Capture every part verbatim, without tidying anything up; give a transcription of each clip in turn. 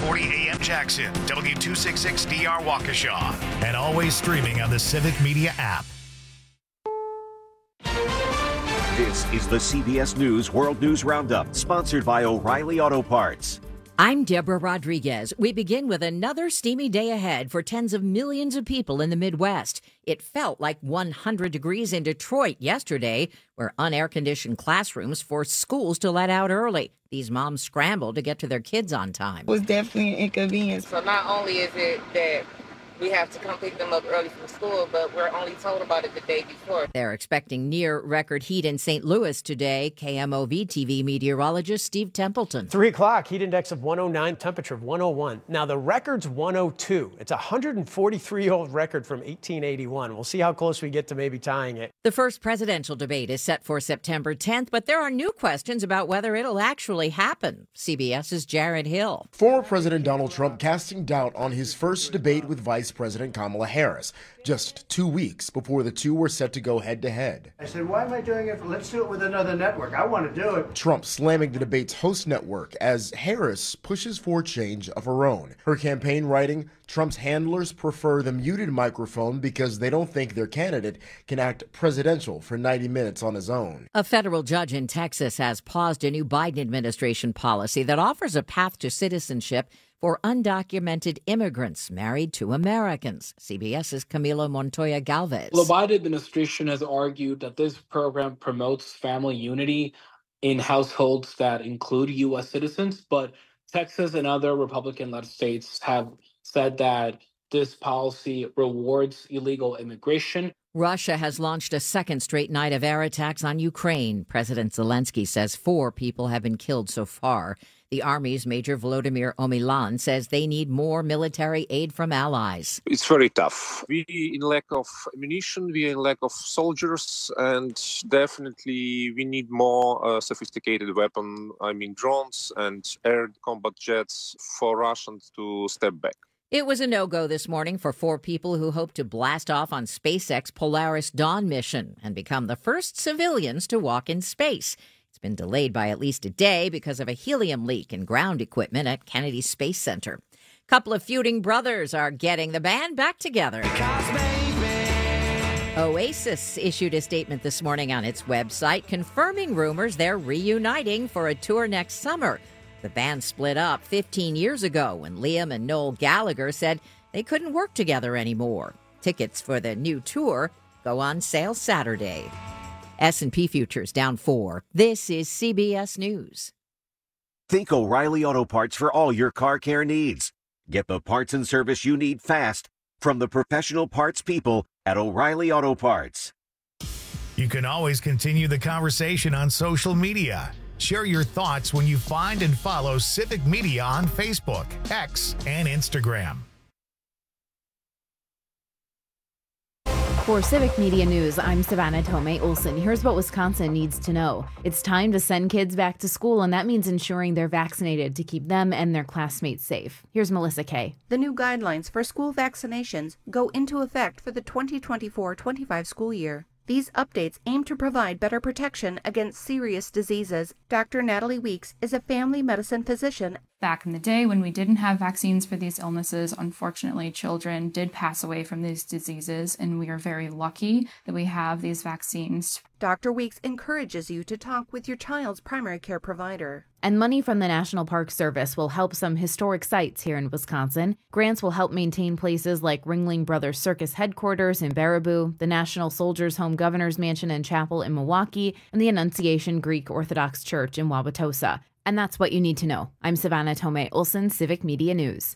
forty A M Jackson, W two sixty-six D R Waukesha, and always streaming on the Civic Media app. This is the C B S News World News Roundup, sponsored by O'Reilly Auto Parts. I'm Deborah Rodriguez. We begin with another steamy day ahead for tens of millions of people in the Midwest. It felt like one hundred degrees in Detroit yesterday, where unair-conditioned classrooms forced schools to let out early. These moms scrambled to get to their kids on time. It was definitely an inconvenience. So not only is it that we have to come pick them up early from school, but we're only told about it the day before. They're expecting near-record heat in Saint Louis today. K M O V T V meteorologist Steve Templeton. Three o'clock, heat index of one oh nine, temperature of one oh one. Now, the record's one oh two. It's a one hundred forty-three-year-old record from eighteen eighty-one. We'll see how close we get to maybe tying it. The first presidential debate is set for September tenth, but there are new questions about whether it'll actually happen. CBS's Jared Hill. Former President Donald Trump casting doubt on his first debate with Vice President Kamala Harris, just two weeks before the two were set to go head-to-head. I said, why am I doing it? Let's do it with another network. I want to do it. Trump slamming the debate's host network as Harris pushes for change of her own. Her campaign writing, Trump's handlers prefer the muted microphone because they don't think their candidate can act presidential for ninety minutes on his own. A federal judge in Texas has paused a new Biden administration policy that offers a path to citizenship for undocumented immigrants married to Americans. CBS's Camilo Montoya Galvez. The Biden administration has argued that this program promotes family unity in households that include U S citizens, but Texas and other Republican-led states have said that this policy rewards illegal immigration. Russia has launched a second straight night of air attacks on Ukraine. President Zelensky says four people have been killed so far. The Army's Major Volodymyr Omilan says they need more military aid from allies. It's very tough. We in lack of ammunition, we in lack of soldiers, and definitely we need more uh, sophisticated weapon, I mean drones and air combat jets for Russians to step back. It was a no-go this morning for four people who hope to blast off on SpaceX Polaris Dawn mission and become the first civilians to walk in space. It's been delayed by at least a day because of a helium leak in ground equipment at Kennedy Space Center. A couple of feuding brothers are getting the band back together. Oasis issued a statement this morning on its website confirming rumors they're reuniting for a tour next summer. The band split up fifteen years ago when Liam and Noel Gallagher said they couldn't work together anymore. Tickets for the new tour go on sale Saturday. S and P futures down four. This is C B S News. Think O'Reilly Auto Parts for all your car care needs. Get the parts and service you need fast from the professional parts people at O'Reilly Auto Parts. You can always continue the conversation on social media. Share your thoughts when you find and follow Civic Media on Facebook, X, and Instagram. For Civic Media News, I'm Savannah Tomei Olson. Here's what Wisconsin needs to know. It's time to send kids back to school, and that means ensuring they're vaccinated to keep them and their classmates safe. Here's Melissa Kay. The new guidelines for school vaccinations go into effect for the twenty twenty-four twenty-five school year. These updates aim to provide better protection against serious diseases. Doctor Natalie Weeks is a family medicine physician. Back in the day when we didn't have vaccines for these illnesses, unfortunately, children did pass away from these diseases, and we are very lucky that we have these vaccines. Doctor Weeks encourages you to talk with your child's primary care provider. And money from the National Park Service will help some historic sites here in Wisconsin. Grants will help maintain places like Ringling Brothers Circus headquarters in Baraboo, the National Soldiers Home Governor's Mansion and Chapel in Milwaukee, and the Annunciation Greek Orthodox Church in Wauwatosa. And that's what you need to know. I'm Savannah Tomei Olson, Civic Media News.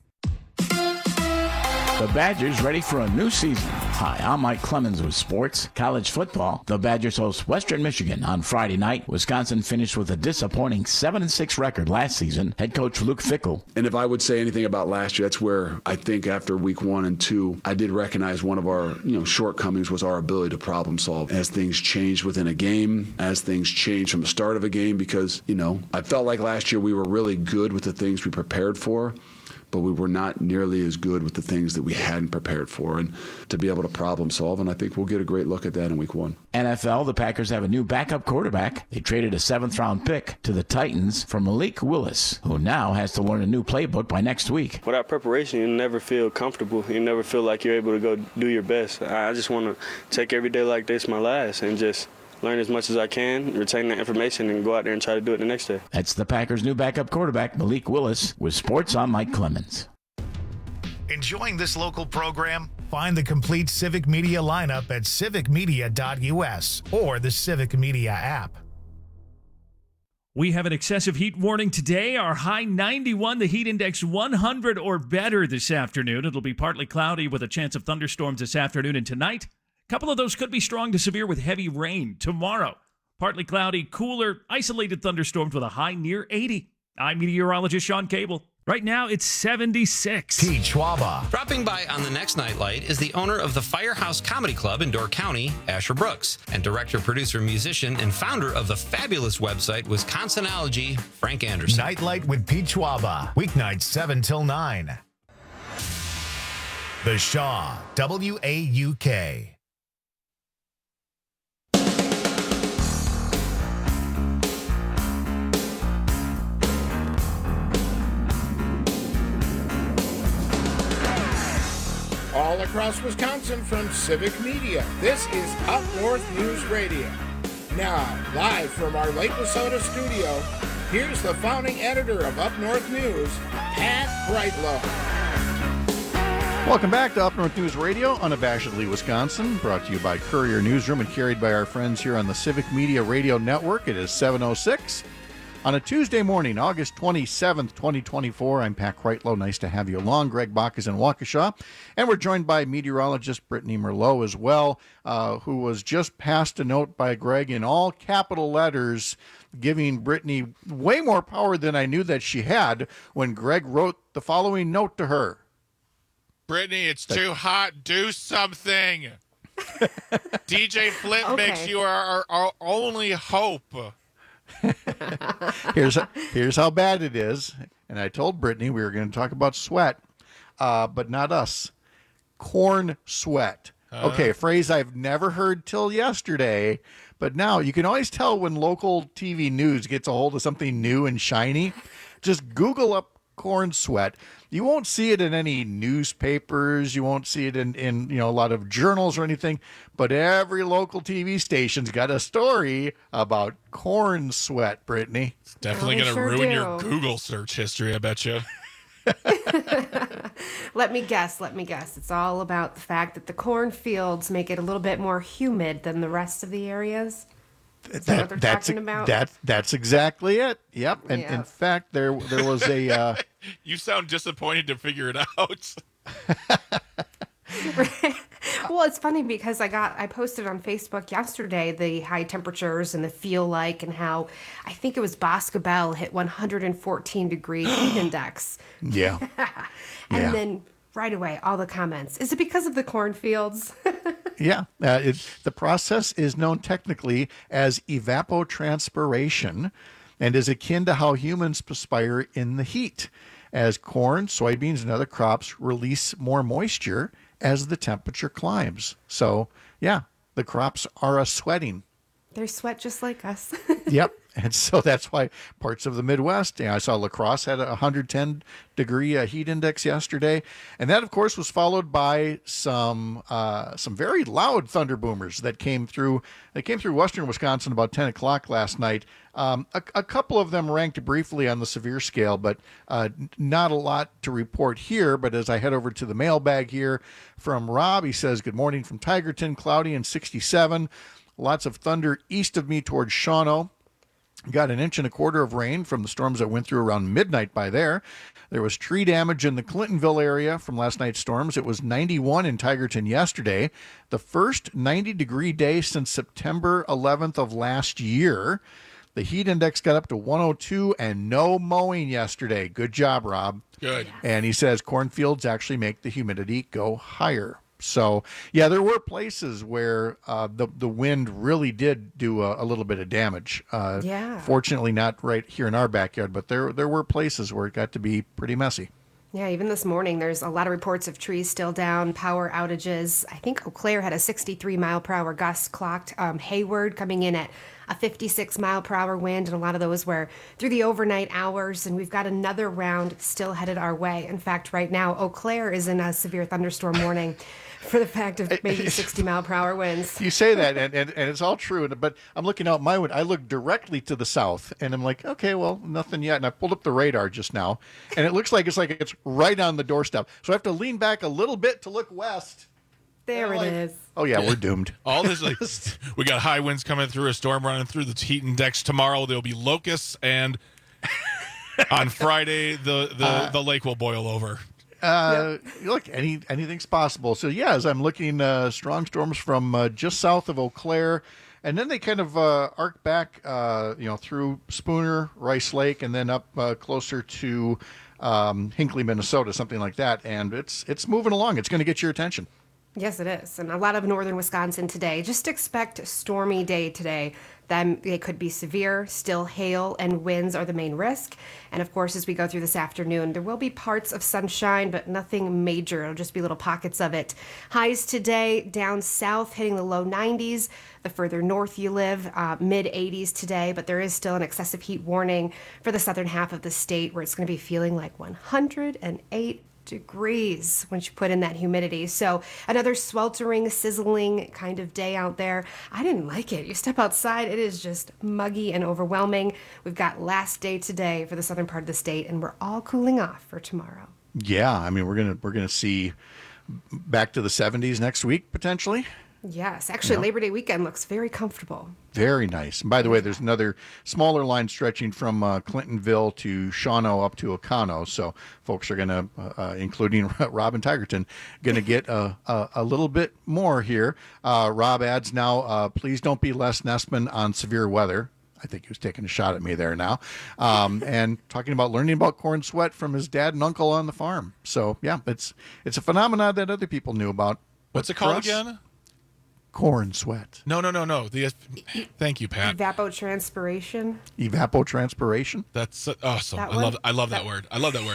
The Badgers ready for a new season. Hi, I'm Mike Clemens with sports. College football. The Badgers host Western Michigan on Friday night. Wisconsin finished with a disappointing seven and six record last season. Head coach Luke Fickell. And if I would say anything about last year, that's where I think after week one and two, I did recognize one of our you know shortcomings was our ability to problem solve as things changed within a game, as things changed from the start of a game, because, you know, I felt like last year we were really good with the things we prepared for. but we were not nearly as good with the things that we hadn't prepared for, and to be able to problem solve. And I think we'll get a great look at that in week one. N F L, the Packers have a new backup quarterback. They traded a seventh round pick to the Titans for Malik Willis, who now has to learn a new playbook by next week. Without preparation, you never feel comfortable. You never feel like you're able to go do your best. I just want to take every day like this my last and just learn as much as I can, retain that information, and go out there and try to do it the next day. That's the Packers' new backup quarterback, Malik Willis, with Sports on Mike Clemens. Enjoying this local program? Find the complete Civic Media lineup at civic media dot u s or the Civic Media app. We have an excessive heat warning today. Our high ninety-one, the heat index one hundred or better this afternoon. It'll be partly cloudy with a chance of thunderstorms this afternoon and tonight. A couple of those could be strong to severe with heavy rain tomorrow. Partly cloudy, cooler, isolated thunderstorms with a high near eighty. I'm meteorologist Sean Cable. Right now, it's seventy-six. Pete Schwaba. Dropping by on the next Nightlight is the owner of the Firehouse Comedy Club in Door County, Asher Brooks, and director, producer, musician, and founder of the fabulous website Wisconsinology, Frank Anderson. Nightlight with Pete Schwaba. Weeknights seven till nine. The Shaw, W A U K. All across Wisconsin from Civic Media, this is Up North News Radio. Now, live from our Lake Wissota studio, here's the founding editor of Up North News, Pat Brightlow. Welcome back to Up North News Radio, unabashedly Wisconsin, brought to you by Courier Newsroom and carried by our friends here on the Civic Media Radio Network. It is seven oh six. On a Tuesday morning, August twenty-seventh, twenty twenty-four, I'm Pat Kreitlow. Nice to have you along. Greg Bach is in Waukesha. And we're joined by meteorologist Brittany Merlot as well, uh, who was just passed a note by Greg in all capital letters, giving Brittany way more power than I knew that she had when Greg wrote the following note to her. Brittany, it's that- too hot. Do something. D J Flint okay. makes you our, our, our only hope. here's here's how bad it is, and I told Brittany we were going to talk about sweat, uh, but not us. Corn sweat. Uh, okay, a phrase I've never heard till yesterday, but now you can always tell when local T V news gets a hold of something new and shiny. Just Google up corn sweat. You won't see it in any newspapers. You won't see it in, in you know a lot of journals or anything. But every local T V station's got a story about corn sweat, Brittany. It's definitely going to sure ruin do. your Google search history, I bet you. Let me guess. Let me guess. It's all about the fact that the cornfields make it a little bit more humid than the rest of the areas. Is that, that what they're that's talking about? That, that's exactly it. Yep. And yep. in fact, there there was a... Uh, you sound disappointed to figure it out. Well, it's funny because I got I posted on Facebook yesterday the high temperatures and the feel like and how I think it was Boscobel hit one hundred fourteen degree heat index. Yeah. And yeah. then right away, all the comments. Is it because of the cornfields? Yeah. Uh, it, the process is known technically as evapotranspiration and is akin to how humans perspire in the heat, as corn, soybeans, and other crops release more moisture as the temperature climbs. So, yeah, the crops are a sweating. They sweat just like us. Yep. And so that's why parts of the Midwest, you know, I saw La Crosse had a one hundred ten degree uh, heat index yesterday. And that, of course, was followed by some uh, some very loud thunder boomers that came through. They came through western Wisconsin about ten o'clock last night. Um, a, a couple of them ranked briefly on the severe scale, but uh, not a lot to report here. But as I head over to the mailbag here from Rob, he says, good morning from Tigerton, cloudy and sixty-seven. Lots of thunder east of me towards Shawano. Got an inch and a quarter of rain from the storms that went through around midnight by there. There was tree damage in the Clintonville area from last night's storms. It was ninety-one in Tigerton yesterday, the first ninety degree day since September eleventh of last year. The heat index got up to one oh two and no mowing yesterday. Good job, Rob. Good. And he says cornfields actually make the humidity go higher. So, yeah, there were places where uh, the the wind really did do a, a little bit of damage. Uh, yeah. Fortunately, not right here in our backyard, but there there were places where it got to be pretty messy. Yeah, even this morning, there's a lot of reports of trees still down, power outages. I think Eau Claire had a sixty-three mile per hour gust clocked. Um, Hayward coming in at a fifty-six mile per hour wind, and a lot of those were through the overnight hours. And we've got another round still headed our way. In fact, right now, Eau Claire is in a severe thunderstorm warning for the fact of maybe sixty mile per hour winds. You say that, and, and, and it's all true. But I'm looking out my window. I look directly to the south, and I'm like, okay, well, nothing yet. And I pulled up the radar just now, and it looks like it's like it's right on the doorstep. So I have to lean back a little bit to look west. There it like, is. Oh yeah, we're doomed. All this, like, we got high winds coming through, a storm running through the heat index tomorrow. There'll be locusts, and on Friday the the, uh, the lake will boil over. Uh, yeah. Look, any anything's possible. So yeah, as I'm looking, uh, strong storms from uh, just south of Eau Claire, and then they kind of uh, arc back, uh, you know, through Spooner, Rice Lake, and then up uh, closer to um, Hinckley, Minnesota, something like that. And it's it's moving along. It's going to get your attention. Yes, it is. And a lot of northern Wisconsin today. Just expect a stormy day today. Then they could be severe. Still hail and winds are the main risk. And of course, as we go through this afternoon, there will be parts of sunshine, but nothing major. It'll just be little pockets of it. Highs today down south hitting the low nineties. The further north you live, uh, mid eighties today, but there is still an excessive heat warning for the southern half of the state where it's going to be feeling like one hundred eight degrees once you put in that humidity. So another sweltering, sizzling kind of day out there. I didn't like it. You step outside, it is just muggy and overwhelming. We've got last day today for the southern part of the state, and we're all cooling off for tomorrow. Yeah, I mean, we're gonna we're gonna see back to the seventies next week potentially. Yes, actually, Yeah. Labor Day weekend looks very comfortable. Very nice. And by the way, there's another smaller line stretching from uh, Clintonville to Shawano up to Oconto. So folks are going to, uh, including Rob and Tigerton, going to get a, a, a little bit more here. Uh, Rob adds now, uh, please don't be Les Nessman on severe weather. I think he was taking a shot at me there now. Um, and talking about learning about corn sweat from his dad and uncle on the farm. So, yeah, it's it's a phenomenon that other people knew about. What's it But called for us, again? Corn sweat. No, no, no, no. The thank you, Pat. Evapotranspiration. Evapotranspiration. That's uh, awesome. That I one? love I love that, That- word. I love that word.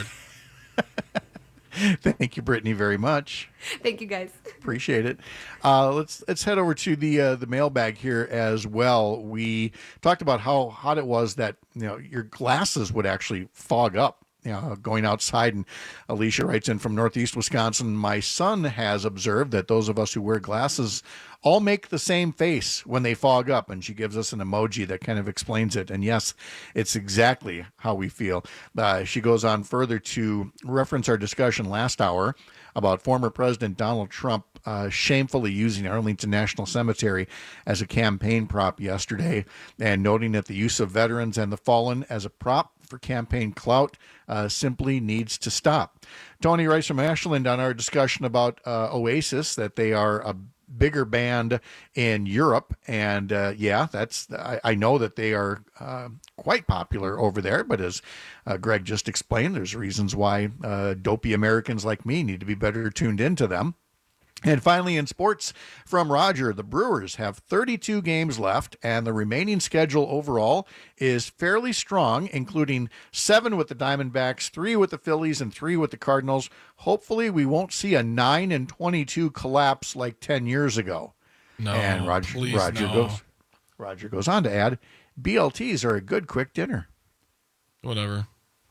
Thank you, Brittany, very much. Thank you, guys. Appreciate it. Uh, let's let's head over to the uh, the mailbag here as well. We talked about how hot it was that you know your glasses would actually fog up. You know, going outside, and Alicia writes in from Northeast Wisconsin, my son has observed that those of us who wear glasses all make the same face when they fog up, and she gives us an emoji that kind of explains it. And yes, it's exactly how we feel. Uh, she goes on further to reference our discussion last hour about former President Donald Trump uh, shamefully using Arlington National Cemetery as a campaign prop yesterday, and noting that the use of veterans and the fallen as a prop for campaign clout uh, simply needs to stop. Tony writes from Ashland on our discussion about uh, Oasis, that they are a bigger band in Europe. And uh, yeah, that's I, I know that they are uh, quite popular over there. But as uh, Greg just explained, there's reasons why uh, dopey Americans like me need to be better tuned into them. And finally, in sports from Roger, the Brewers have thirty-two games left, and the remaining schedule overall is fairly strong, including seven with the Diamondbacks, three with the Phillies, and three with the Cardinals. Hopefully, we won't see a nine and twenty-two collapse like ten years ago. No, and Roger, please Roger no. goes. Roger goes on to add, B L Ts are a good quick dinner. Whatever.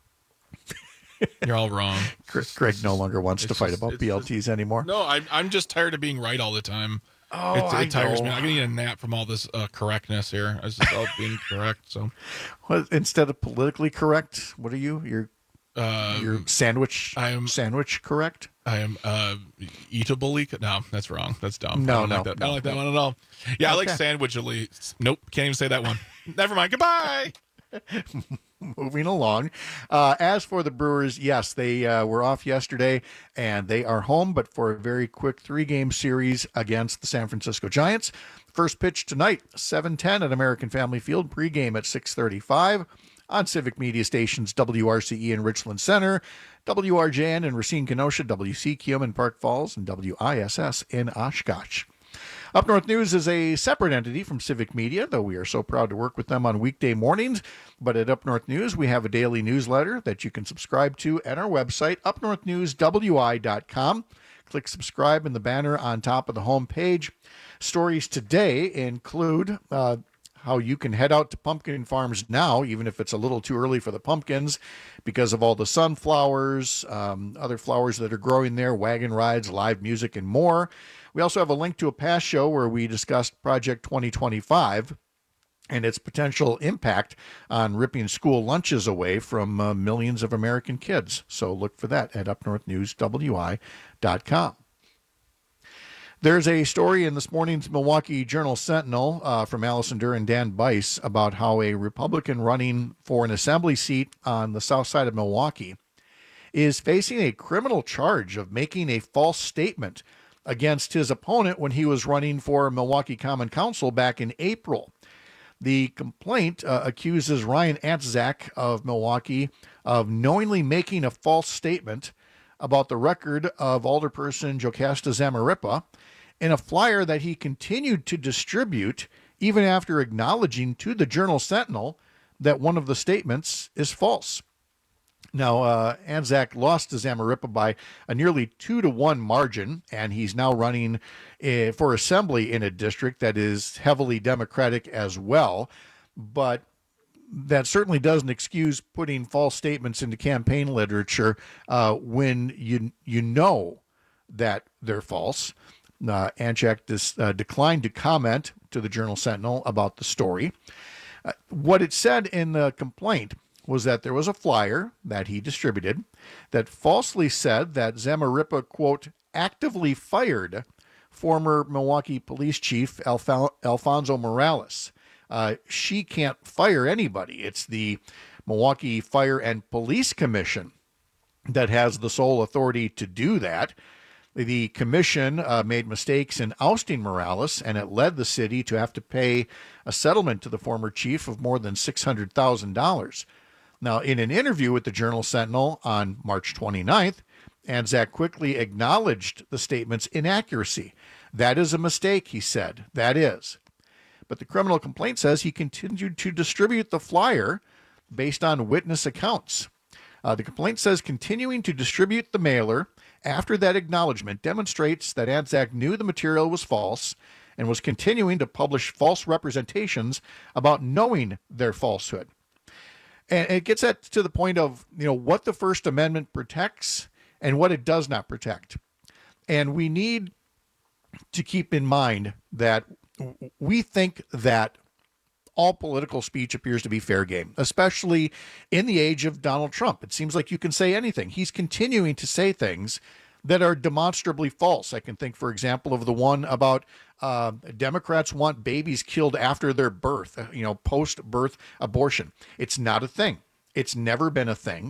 You're all wrong. Greg, Greg no longer wants to It's fight just- about it's B L Ts anymore. No, I'm I'm just tired of being right all the time. Oh, it, it I tires me. know. I need a nap from all this uh, correctness here. I was just all being correct. So, What, instead of politically correct, what are you? You're uh, you're sandwich. I am sandwich correct. I am uh, eatably. No, that's wrong. That's dumb. No, I don't no, like that. no, I don't like that no. one at all. Yeah, I like Okay. sandwichally. Nope, can't even say that one. Never mind. Goodbye. Moving along. Uh, as for the Brewers, yes, they uh, were off yesterday, and they are home, but for a very quick three-game series against the San Francisco Giants. First pitch tonight, seven ten at American Family Field, pregame at six thirty-five on Civic Media Stations W R C E in Richland Center, W R J N in Racine, Kenosha, W C Q M in Park Falls, and W I S S in Oshkosh. Up North News is a separate entity from Civic Media, though we are so proud to work with them on weekday mornings. But at Up North News, we have a daily newsletter that you can subscribe to at our website, up north news w i dot com. Click subscribe in the banner on top of the home page. Stories today include uh, how you can head out to pumpkin farms now, even if it's a little too early for the pumpkins, because of all the sunflowers, um, other flowers that are growing there, wagon rides, live music, and more. We also have a link to a past show where we discussed Project twenty twenty-five and its potential impact on ripping school lunches away from uh, millions of American kids. So look for that at up north news w i dot com. There's a story in this morning's Milwaukee Journal-Sentinel uh, from Allison Durr and Dan Bice about how a Republican running for an assembly seat on the south side of Milwaukee is facing a criminal charge of making a false statement against his opponent when he was running for Milwaukee Common Council back in April. The complaint uh, accuses Ryan Anczak of Milwaukee of knowingly making a false statement about the record of Alderperson Jocasta Zamarripa in a flyer that he continued to distribute even after acknowledging to the Journal-Sentinel that one of the statements is false. Now, uh, Anczak lost to Zamarripa by a nearly two to one margin, and he's now running uh, for assembly in a district that is heavily Democratic as well. But that certainly doesn't excuse putting false statements into campaign literature uh, when you you know that they're false. Uh, Anczak dis, uh, declined to comment to the Journal-Sentinel about the story. Uh, what it said in the complaint was that there was a flyer that he distributed that falsely said that Zamarripa, quote, actively fired former Milwaukee Police Chief Alf- Alfonso Morales. Uh, she can't fire anybody. It's the Milwaukee Fire and Police Commission that has the sole authority to do that. The commission uh, made mistakes in ousting Morales, and it led the city to have to pay a settlement to the former chief of more than six hundred thousand dollars. Now, in an interview with the Journal-Sentinel on March twenty-ninth, Anczak quickly acknowledged the statement's inaccuracy. That is a mistake, he said. That is. But the criminal complaint says he continued to distribute the flyer based on witness accounts. Uh, the complaint says continuing to distribute the mailer after that acknowledgement demonstrates that Anczak knew the material was false and was continuing to publish false representations about knowing their falsehood. And it gets at to the point of, you know, what the First Amendment protects and what it does not protect. And we need to keep in mind that we think that all political speech appears to be fair game, especially in the age of Donald Trump. It seems like you can say anything. He's continuing to say things that are demonstrably false. I can think, for example, of the one about uh, Democrats want babies killed after their birth, you know, post-birth abortion. It's not a thing. It's never been a thing.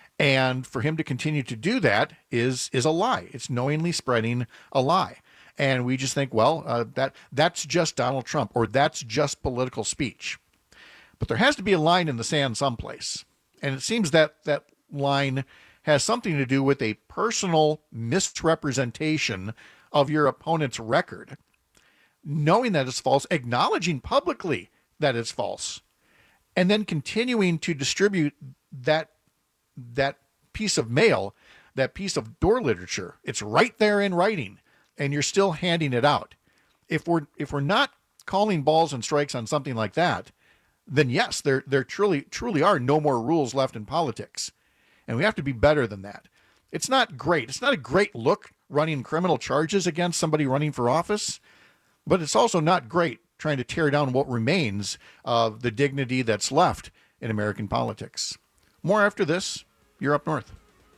And for him to continue to do that is is a lie. It's knowingly spreading a lie. And we just think, well, uh, that that's just Donald Trump, or that's just political speech. But there has to be a line in the sand someplace. And it seems that that line has something to do with a personal misrepresentation of your opponent's record, knowing that it's false, acknowledging publicly that it's false, and then continuing to distribute that that piece of mail, that piece of door literature. It's right there in writing, and you're still handing it out. If we're if we're not calling balls and strikes on something like that, then yes, there there truly truly are no more rules left in politics. And we have to be better than that. It's not great. It's not a great look running criminal charges against somebody running for office, but it's also not great trying to tear down what remains of the dignity that's left in American politics. More after this. You're Up North.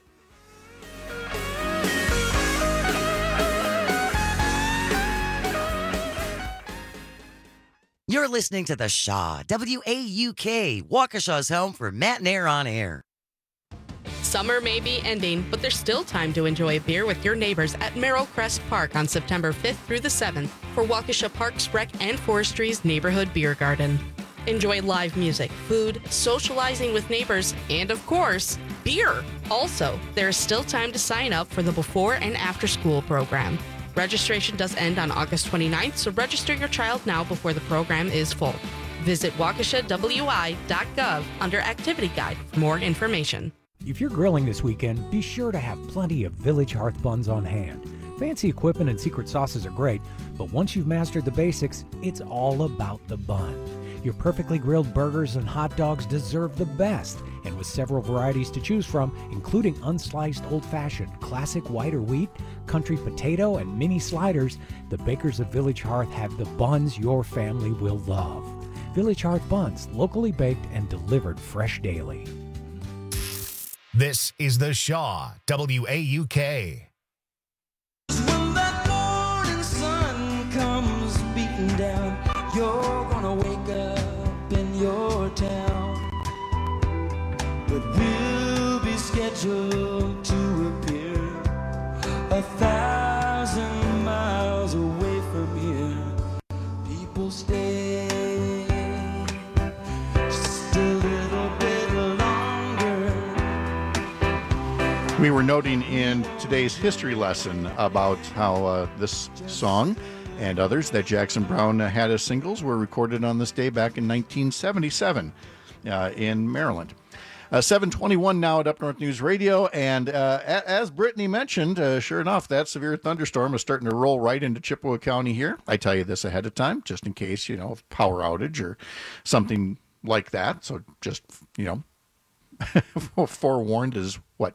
You're listening to The Shaw, W A U K, Waukesha's home for Matt and Air on Air. Summer may be ending, but there's still time to enjoy a beer with your neighbors at Merrill Crest Park on September fifth through the seventh for Waukesha Parks Rec and Forestry's Neighborhood Beer Garden. Enjoy live music, food, socializing with neighbors, and of course, beer. Also, there is still time to sign up for the before and after school program. Registration does end on August twenty-ninth, so register your child now before the program is full. Visit waukesha w i dot gov under Activity Guide for more information. If you're grilling this weekend, be sure to have plenty of Village Hearth buns on hand. Fancy equipment and secret sauces are great, but once you've mastered the basics, it's all about the bun. Your perfectly grilled burgers and hot dogs deserve the best, and with several varieties to choose from, including unsliced old-fashioned, classic white or wheat, country potato, and mini sliders, the bakers of Village Hearth have the buns your family will love. Village Hearth buns, locally baked and delivered fresh daily. This is the Shaw, W A U K. When that morning sun comes beating down, you're gonna wake up in your town. But we'll be scheduled to appear a thousand miles away from here. People stay just a little bit longer. We were noting in today's history lesson about how uh, this song and others that Jackson Browne uh, had as singles were recorded on this day back in nineteen seventy-seven uh, in Maryland. Uh, seven twenty-one now at Up North News Radio, and uh, a- as Brittany mentioned, uh, sure enough, that severe thunderstorm is starting to roll right into Chippewa County here. I tell you this ahead of time, just in case, you know, power outage or something like that. So just, you know, forewarned is what?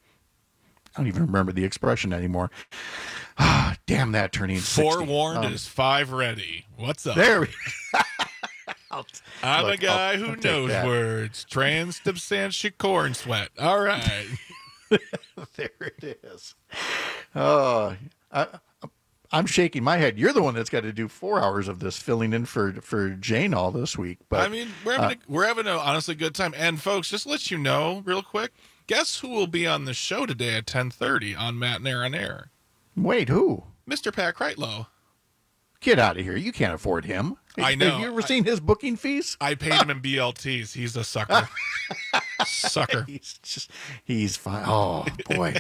I don't even remember the expression anymore. Ah, damn that turning sixty. Forewarned Um, is five ready. What's up? There we I'll, I'm look, a guy I'll- who I'll take knows that. words. Transubstantial corn sweat. All right. There it is. Oh, I, I'm shaking my head. You're the one that's got to do four hours of this, filling in for for Jane all this week. But I mean, we're having, uh, a, we're having a honestly good time. And folks, just to let you know real quick, guess who will be on the show today at ten thirty on Matt and Air on Air? wait, who? Mister Pat Kreitlow. Get out of here! You can't afford him. I know. Have you ever seen his booking fees? I paid him in B L Ts. He's a sucker. Sucker. He's just he's fine. Oh boy.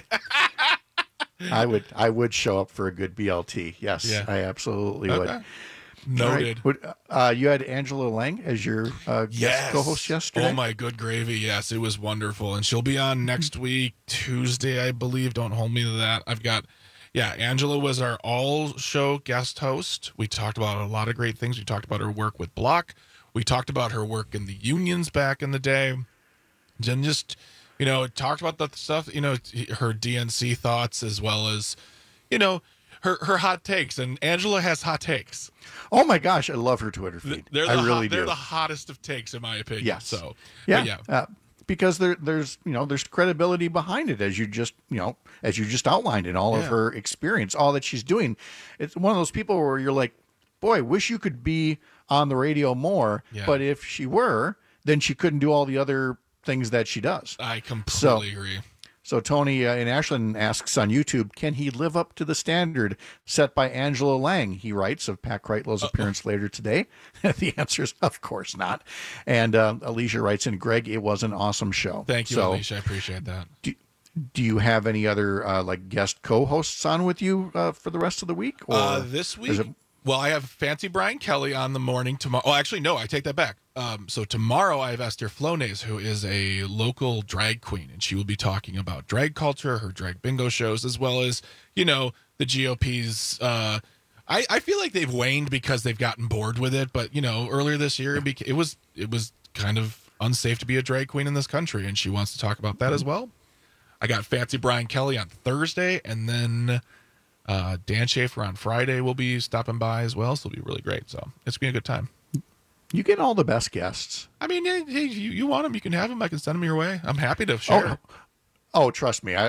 I would I would show up for a good B L T. Yes, Yeah. I absolutely Okay. would. Noted. All right. Would- Uh, you had Angela Lang as your uh, guest Yes. co-host yesterday. Oh my good gravy. Yes, it was wonderful. And she'll be on next week, Tuesday, I believe. Don't hold me to that. I've got, yeah, Angela was our all show guest host. We talked about a lot of great things. We talked about her work with Block. We talked about her work in the unions back in the day. And just, you know, talked about the stuff, you know, her D N C thoughts as well as, you know, her, her hot takes. And Angela has hot takes. Oh my gosh, I love her Twitter feed. They're the, I hot, really they're do. the hottest of takes, in my opinion. Yes. So, yeah, but yeah. Uh, because there, there's you know there's credibility behind it, as you just you know as you just outlined in all of Yeah. her experience, all that she's doing. It's one of those people where you're like, boy, wish you could be on the radio more. Yeah. But if she were, then she couldn't do all the other things that she does. I completely So- agree. So Tony uh, in Ashland asks on YouTube, can he live up to the standard set by Angela Lang? He writes of Pat Kreitlow's appearance later today. The answer is, of course not. And uh, Alicia writes in, Greg, it was an awesome show. Thank you, so, Alicia. I appreciate that. Do, do you have any other uh, like guest co-hosts on with you uh, for the rest of the week? Or Uh, this is week, it- well, I have Fancy Brian Kelly on the morning tomorrow. Oh, actually, no, I take that back. Um, so tomorrow I have Esther Flonez, who is a local drag queen, and she will be talking about drag culture, her drag bingo shows, as well as, you know, the G O P's. Uh, I, I feel like they've waned because they've gotten bored with it. But, you know, earlier this year, it, beca- it was it was kind of unsafe to be a drag queen in this country, and she wants to talk about that as well. I got Fancy Brian Kelly on Thursday, and then uh, Dan Schaefer on Friday will be stopping by as well, so it'll be really great. So it's going to be a good time. You get all the best guests. I mean, hey, hey, you, you want them, you can have them. I can send them your way. I'm happy to share. Oh, oh, trust me. I,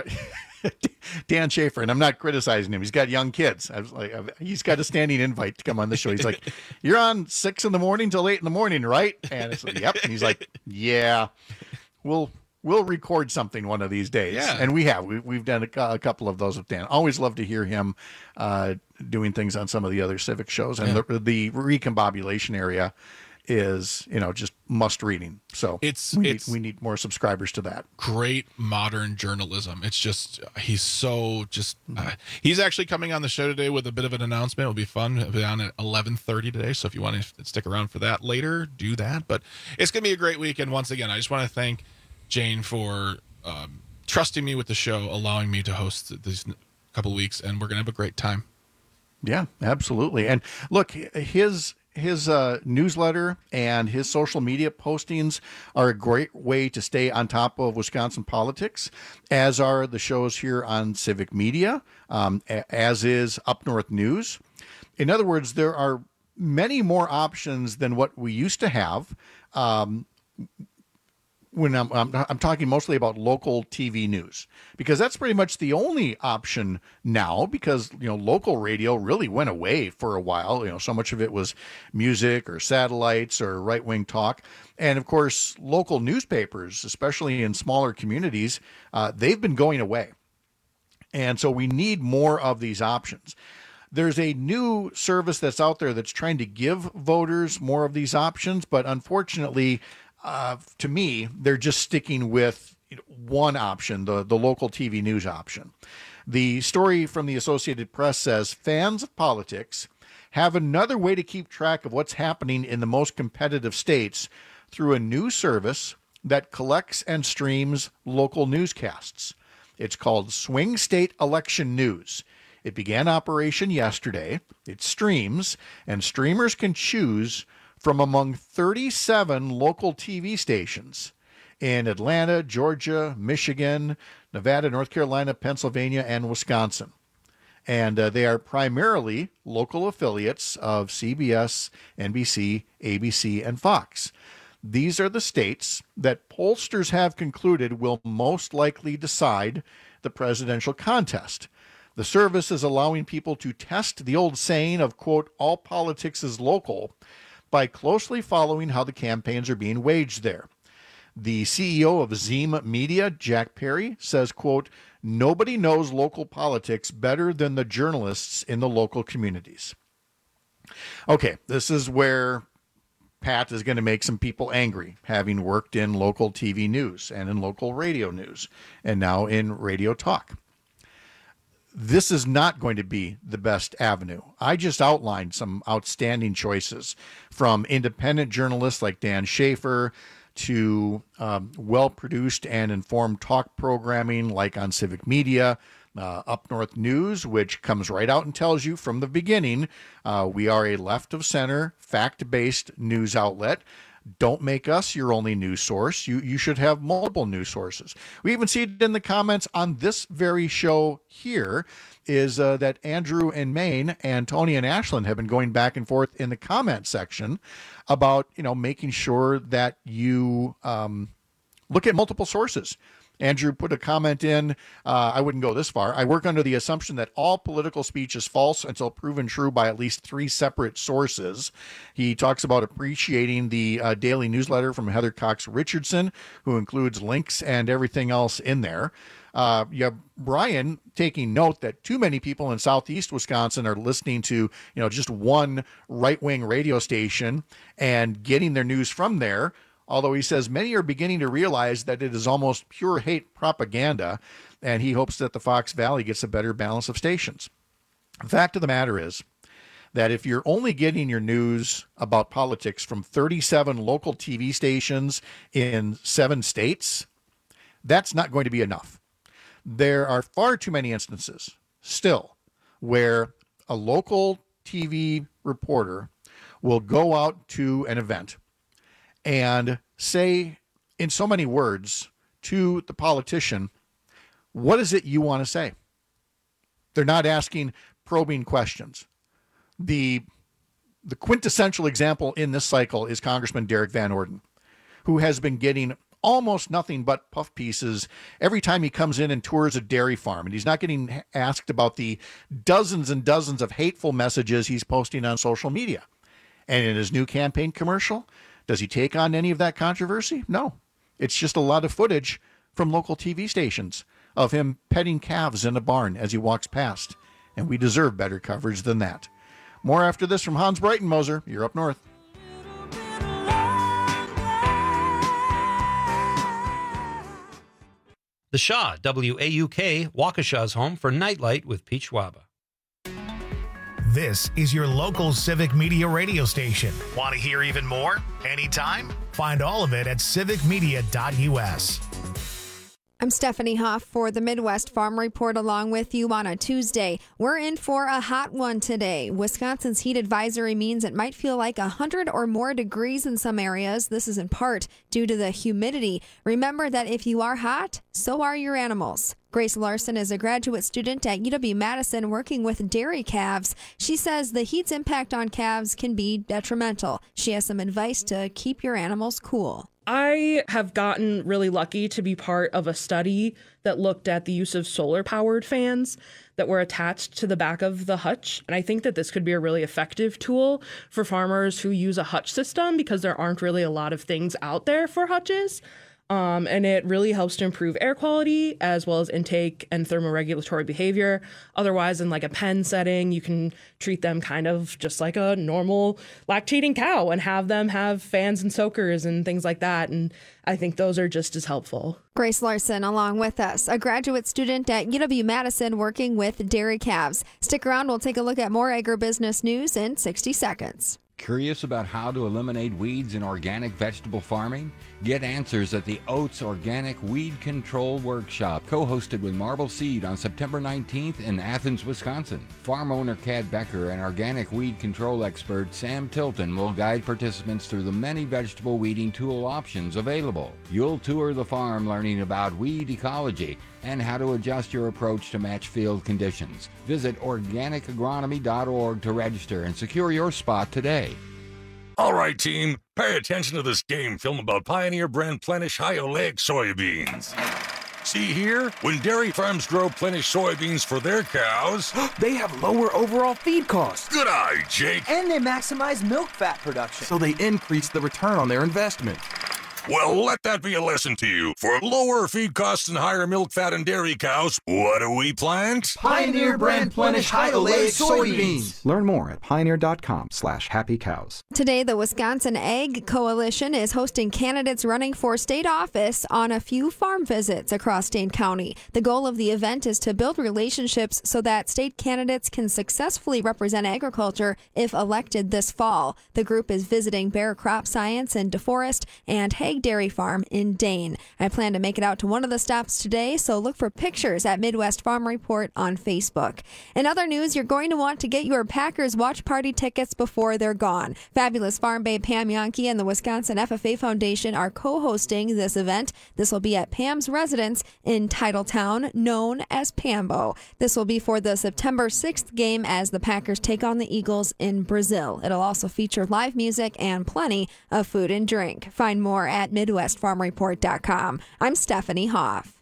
Dan Schaefer, and I'm not criticizing him. He's got young kids. I was like, I've- he's got a standing invite to come on the show. He's like, you're on six in the morning till eight in the morning, right? And it's like, yep. And he's like, yeah, we'll we'll record something one of these days. Yeah. And we have. We, we've done a, a couple of those with Dan. Always love to hear him uh, doing things on some of the other civic shows. And Yeah. the, the recombobulation area is, you know, just must reading. So it's we, it's need, we need more subscribers to that. Great modern journalism. It's just, he's so just, uh, he's actually coming on the show today with a bit of an announcement. It'll be fun. It'll be on at eleven thirty today. So if you want to stick around for that later, do that. But it's going to be a great weekend. Once again, I just want to thank Jane for um, trusting me with the show, allowing me to host these couple of weeks, and we're going to have a great time. Yeah, absolutely. And look, his his uh, newsletter and his social media postings are a great way to stay on top of Wisconsin politics, as are the shows here on Civic Media, um, as is Up North News. In other words, there are many more options than what we used to have. Um, when I'm, I'm, I'm talking mostly about local T V news, because that's pretty much the only option now, because, you know, local radio really went away for a while. You know, so much of it was music or satellites or right-wing talk. And of course, local newspapers, especially in smaller communities, uh, they've been going away. And so we need more of these options. There's a new service that's out there that's trying to give voters more of these options, but unfortunately, Uh, to me, they're just sticking with one option, the, the local T V news option. The story from the Associated Press says fans of politics have another way to keep track of what's happening in the most competitive states through a new service that collects and streams local newscasts. It's called Swing State Election News. It began operation yesterday. It streams, and streamers can choose from among thirty-seven local T V stations in Atlanta, Georgia, Michigan, Nevada, North Carolina, Pennsylvania, and Wisconsin. And uh, they are primarily local affiliates of C B S, N B C, A B C, and Fox. These are the states that pollsters have concluded will most likely decide the presidential contest. The service is allowing people to test the old saying of, quote, all politics is local, by closely following how the campaigns are being waged there. The C E O of Zeem Media, Jack Perry, says, quote, nobody knows local politics better than the journalists in the local communities. Okay, this is where Pat is going to make some people angry, having worked in local T V news and in local radio news, and now in radio talk. This is not going to be the best avenue. I just outlined some outstanding choices, from independent journalists like Dan Schaefer to um, well-produced and informed talk programming like on Civic Media, uh, Up North News, which comes right out and tells you from the beginning, uh, we are a left-of-center, fact-based news outlet. Don't make us your only news source. You you should have multiple news sources. We even see it in the comments on this very show here, is uh, that Andrew in Maine and Tony and Ashland have been going back and forth in the comment section about, you know, making sure that you um, look at multiple sources. Andrew put a comment in, uh, I wouldn't go this far. I work under the assumption that all political speech is false until proven true by at least three separate sources. He talks about appreciating the uh, daily newsletter from Heather Cox Richardson, who includes links and everything else in there. Uh, you have Brian taking note that too many people in Southeast Wisconsin are listening to, you know, just one right-wing radio station and getting their news from there. Although he says many are beginning to realize that it is almost pure hate propaganda, and he hopes that the Fox Valley gets a better balance of stations. The fact of the matter is that if you're only getting your news about politics from thirty-seven local T V stations in seven states, that's not going to be enough. There are far too many instances still where a local T V reporter will go out to an event and say in so many words to the politician, what is it you want to say? They're not asking probing questions. The, the quintessential example in this cycle is Congressman Derek Van Orden, who has been getting almost nothing but puff pieces every time he comes in and tours a dairy farm. And he's not getting asked about the dozens and dozens of hateful messages he's posting on social media. And in his new campaign commercial, does he take on any of that controversy? No. It's just a lot of footage from local T V stations of him petting calves in a barn as he walks past. And we deserve better coverage than that. More after this from Hans Breitenmoser. You're Up North. The Shaw, W A U K, Waukesha's home for Nightlight with Pete Schwaba. This is your local Civic Media radio station. Want to hear even more? Anytime? Find all of it at civic media dot u s. I'm Stephanie Hoff for the Midwest Farm Report along with you on a Tuesday. We're in for a hot one today. Wisconsin's heat advisory means it might feel like one hundred or more degrees in some areas. This is in part due to the humidity. Remember that if you are hot, so are your animals. Grace Larson is a graduate student at U W-Madison working with dairy calves. She says the heat's impact on calves can be detrimental. She has some advice to keep your animals cool. I have gotten really lucky to be part of a study that looked at the use of solar-powered fans that were attached to the back of the hutch. And I think that this could be a really effective tool for farmers who use a hutch system because there aren't really a lot of things out there for hutches. Um, and it really helps to improve air quality as well as intake and thermoregulatory behavior. Otherwise, in like a pen setting, you can treat them kind of just like a normal lactating cow and have them have fans and soakers and things like that. And I think those are just as helpful. Grace Larson along with us, a graduate student at U W-Madison working with dairy calves. Stick around, we'll take a look at more agribusiness news in sixty seconds. Curious about how to eliminate weeds in organic vegetable farming? Get answers at the Oats Organic Weed Control Workshop, co-hosted with Marble Seed on September nineteenth in Athens, Wisconsin. Farm owner Cad Becker and organic weed control expert Sam Tilton will guide participants through the many vegetable weeding tool options available. You'll tour the farm learning about weed ecology and how to adjust your approach to match field conditions. Visit organic agronomy dot org to register and secure your spot today. All right, team, pay attention to this game film about Pioneer brand Plenish high oleic soybeans. See here? When dairy farms grow Plenish soybeans for their cows, they have lower overall feed costs. Good eye, Jake. And they maximize milk fat production. So they increase the return on their investment. Well, let that be a lesson to you. For lower feed costs and higher milk fat in dairy cows, what do we plant? Pioneer brand Plenish high oleic soybeans. Learn more at pioneer dot com slash happy cows. Today, the Wisconsin Ag Coalition is hosting candidates running for state office on a few farm visits across Dane County. The goal of the event is to build relationships so that state candidates can successfully represent agriculture if elected this fall. The group is visiting Bayer Crop Science in DeForest and Hague Dairy Farm in Dane. I plan to make it out to one of the stops today, so look for pictures at Midwest Farm Report on Facebook. In other news, you're going to want to get your Packers watch party tickets before they're gone. Fabulous farm babe Pam Yonke and the Wisconsin F F A Foundation are co-hosting this event. This will be at Pam's residence in Titletown, known as Pambo. This will be for the September sixth game as the Packers take on the Eagles in Brazil. It'll also feature live music and plenty of food and drink. Find more at midwest farm report dot com. I'm Stephanie Hoff.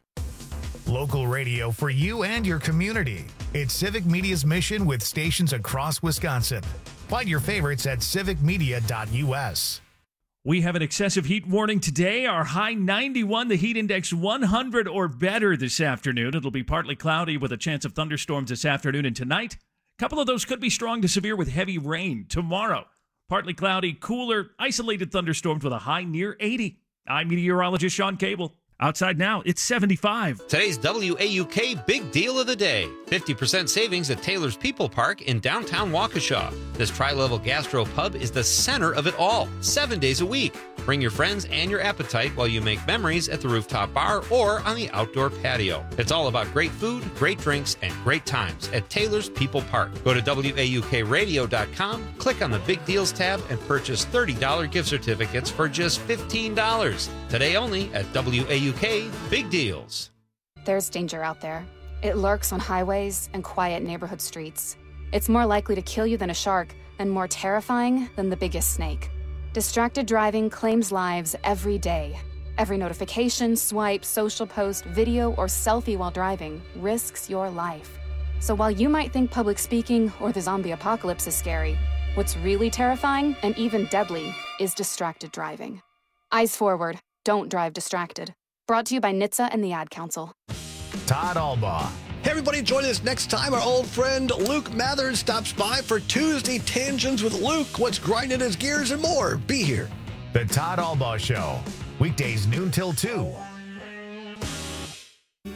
Local radio for you and your community. It's Civic Media's mission with stations across Wisconsin. Find your favorites at civic media dot u s. We have an excessive heat warning today. Our high ninety-one, the heat index one hundred or better this afternoon. It'll be partly cloudy with a chance of thunderstorms this afternoon and tonight. A couple of those could be strong to severe with heavy rain tomorrow. Partly cloudy, cooler, isolated thunderstorms with a high near eighty. I'm meteorologist Sean Cable. Outside now, it's seventy-five. Today's W A U K Big Deal of the Day. fifty percent savings at Taylor's People Park in downtown Waukesha. This tri-level gastro pub is the center of it all, seven days a week. Bring your friends and your appetite while you make memories at the rooftop bar or on the outdoor patio. It's all about great food, great drinks, and great times at Taylor's People Park. Go to W A U K radio dot com, click on the Big Deals tab, and purchase thirty dollars gift certificates for just fifteen dollars. Today only at W A U K Big Deals. There's danger out there. It lurks on highways and quiet neighborhood streets. It's more likely to kill you than a shark and more terrifying than the biggest snake. Distracted driving claims lives every day. Every notification, swipe, social post, video, or selfie while driving risks your life. So while you might think public speaking or the zombie apocalypse is scary, what's really terrifying and even deadly is distracted driving. Eyes forward. Don't drive distracted. Brought to you by N H T S A and the Ad Council. Todd Albaugh. Hey, everybody, join us next time. Our old friend Luke Mathers stops by for Tuesday Tangents with Luke. What's grinding his gears and more. Be here. The Todd Albaugh Show. Weekdays noon till two.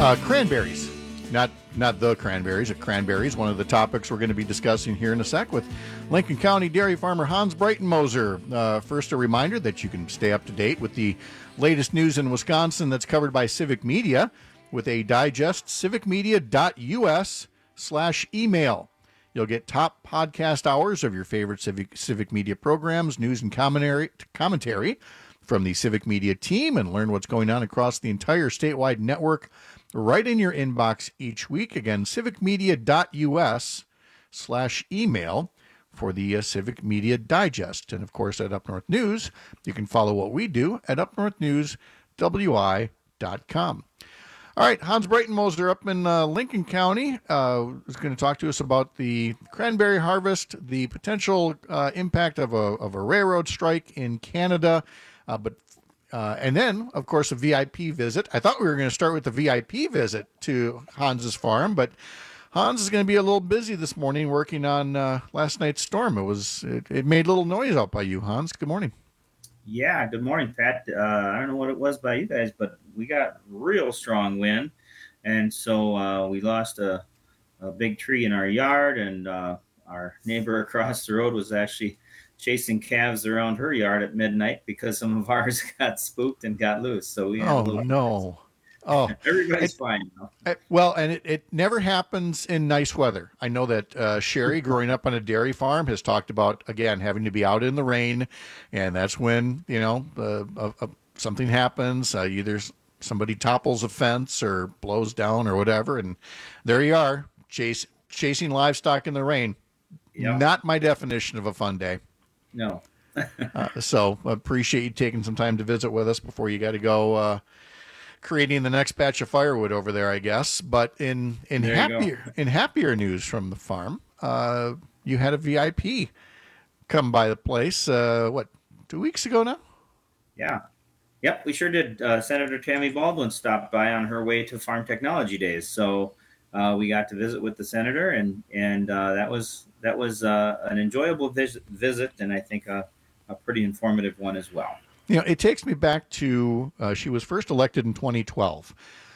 Uh, cranberries. Not not the cranberries, uh, cranberries. One of the topics we're going to be discussing here in a sec with Lincoln County dairy farmer Hans Breitenmoser. Uh, first, a reminder that you can stay up to date with the latest news in Wisconsin that's covered by Civic Media with a digest, civicmedia.us slash email. You'll get top podcast hours of your favorite Civic Civic Media programs, news and commentary, commentary from the Civic Media team, and learn what's going on across the entire statewide network right in your inbox each week. Again, civicmedia.us slash email for the uh, Civic Media Digest. And, of course, at Up North News, you can follow what we do at up north news w i dot com. All right, Hans Breitenmoser up in uh, Lincoln County uh, is going to talk to us about the cranberry harvest, the potential uh, impact of a, of a railroad strike in Canada, uh, but Uh, and then, of course, a V I P visit. I thought we were going to start with the V I P visit to Hans's farm, but Hans is going to be a little busy this morning working on uh, last night's storm. It was it, it made a little noise out by you, Hans. Good morning. Yeah, good morning, Pat. Uh, I don't know what it was by you guys, but we got real strong wind, and so uh, we lost a, a big tree in our yard, and uh, our neighbor across the road was actually chasing calves around her yard at midnight because some of ours got spooked and got loose. So we had oh a little no, oh everybody's it, fine now. It, well, and it, it never happens in nice weather. I know that uh, Sherry, growing up on a dairy farm, has talked about again having to be out in the rain, and that's when you know uh, uh, uh, something happens. Uh, either somebody topples a fence or blows down or whatever, and there you are, chase chasing livestock in the rain. Yep. Not my definition of a fun day. No. uh, so appreciate you taking some time to visit with us before you got to go uh, creating the next batch of firewood over there, I guess. But in in There you go. happier in happier news from the farm, uh, you had a V I P come by the place. Uh, what two weeks ago now? Yeah. Yep, we sure did. Uh, Senator Tammy Baldwin stopped by on her way to Farm Technology Days, so uh, we got to visit with the senator, and and uh, that was that was uh, an enjoyable vis- visit, and I think a, a pretty informative one as well. You know, it takes me back to uh, she was first elected in twenty twelve,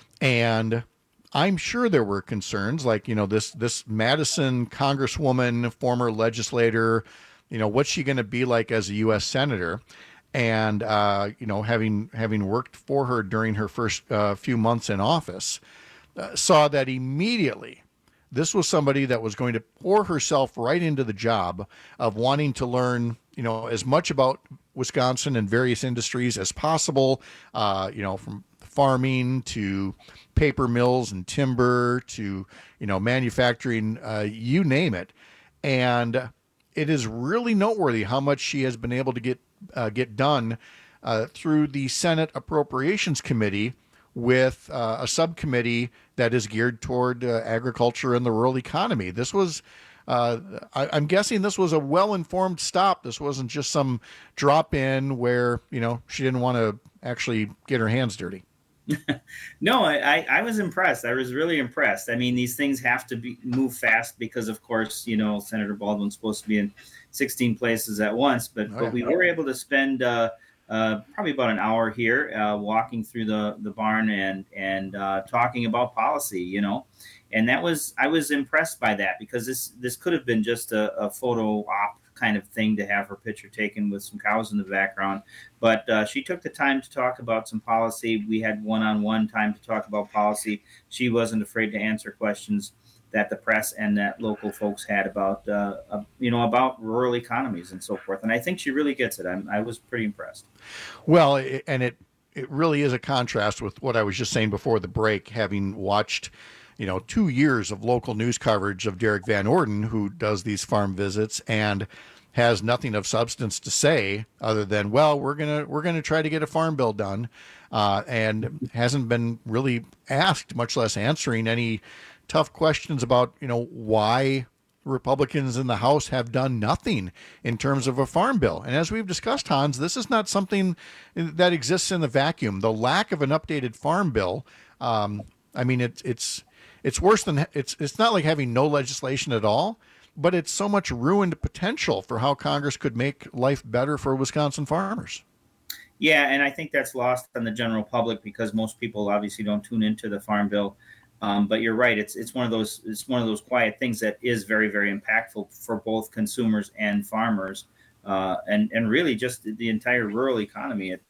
and I'm sure there were concerns like, you know, this this Madison congresswoman, former legislator, you know, what's she going to be like as a U S senator? And, uh, you know, having having worked for her during her first uh, few months in office, uh, saw that immediately this was somebody that was going to pour herself right into the job of wanting to learn, you know, as much about Wisconsin and various industries as possible, uh, you know, from farming to paper mills and timber to, you know, manufacturing, uh, you name it. And it is really noteworthy how much she has been able to get uh, get done uh, through the Senate Appropriations Committee with uh, a subcommittee that is geared toward uh, agriculture and the rural economy. This was, uh, I, I'm guessing this was a well-informed stop. This wasn't just some drop-in where, you know, she didn't want to actually get her hands dirty. No, I, I was impressed. I was really impressed. I mean, these things have to be move fast because, of course, you know, Senator Baldwin's supposed to be in sixteen places at once. But, Oh, but yeah. we were able to spend uh, uh, probably about an hour here uh, walking through the, the barn and and uh, talking about policy, you know. And that was I was impressed by that because this this could have been just a, a photo op kind of thing to have her picture taken with some cows in the background. But uh, she took the time to talk about some policy. We had one-on-one time to talk about policy. She wasn't afraid to answer questions that the press and that local folks had about, uh, uh, you know, about rural economies and so forth. And I think she really gets it. I'm, I was pretty impressed. Well, it, and it it really is a contrast with what I was just saying before the break, having watched, you know, two years of local news coverage of Derek Van Orden, who does these farm visits and has nothing of substance to say other than, well, we're gonna we're gonna try to get a farm bill done, uh, and hasn't been really asked, much less answering any tough questions about, you know, why Republicans in the House have done nothing in terms of a farm bill. And as we've discussed, Hans, this is not something that exists in the vacuum. The lack of an updated farm bill, um, I mean, it's it's it's worse than it's it's not like having no legislation at all, but it's so much ruined potential for how Congress could make life better for Wisconsin farmers. Yeah, and I think that's lost on the general public because most people obviously don't tune into the Farm Bill. Um, but you're right; it's it's one of those it's one of those quiet things that is very very impactful for both consumers and farmers, uh, and and really just the entire rural economy. It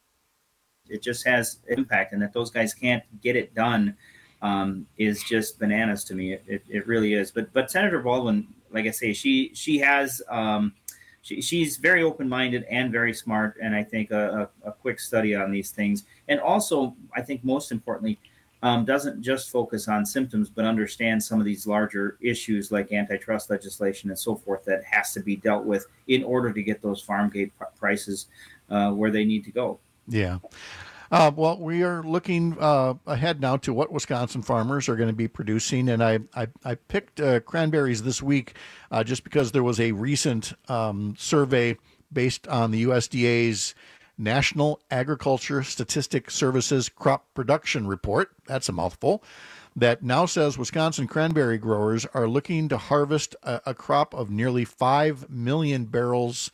it just has impact, and that those guys can't get it done um, is just bananas to me. It, it it really is. But but Senator Baldwin, like I say, she she has. Um, She, she's very open-minded and very smart, and I think a, a, a quick study on these things. And also, I think most importantly, um, doesn't just focus on symptoms, but understands some of these larger issues like antitrust legislation and so forth that has to be dealt with in order to get those farm gate p- prices uh, where they need to go. Yeah. Uh, well, we are looking uh, ahead now to what Wisconsin farmers are going to be producing, and I I, I picked uh, cranberries this week uh, just because there was a recent um, survey based on the U S D A's National Agriculture Statistic Services Crop Production Report. That's a mouthful. That now says Wisconsin cranberry growers are looking to harvest a, a crop of nearly five million barrels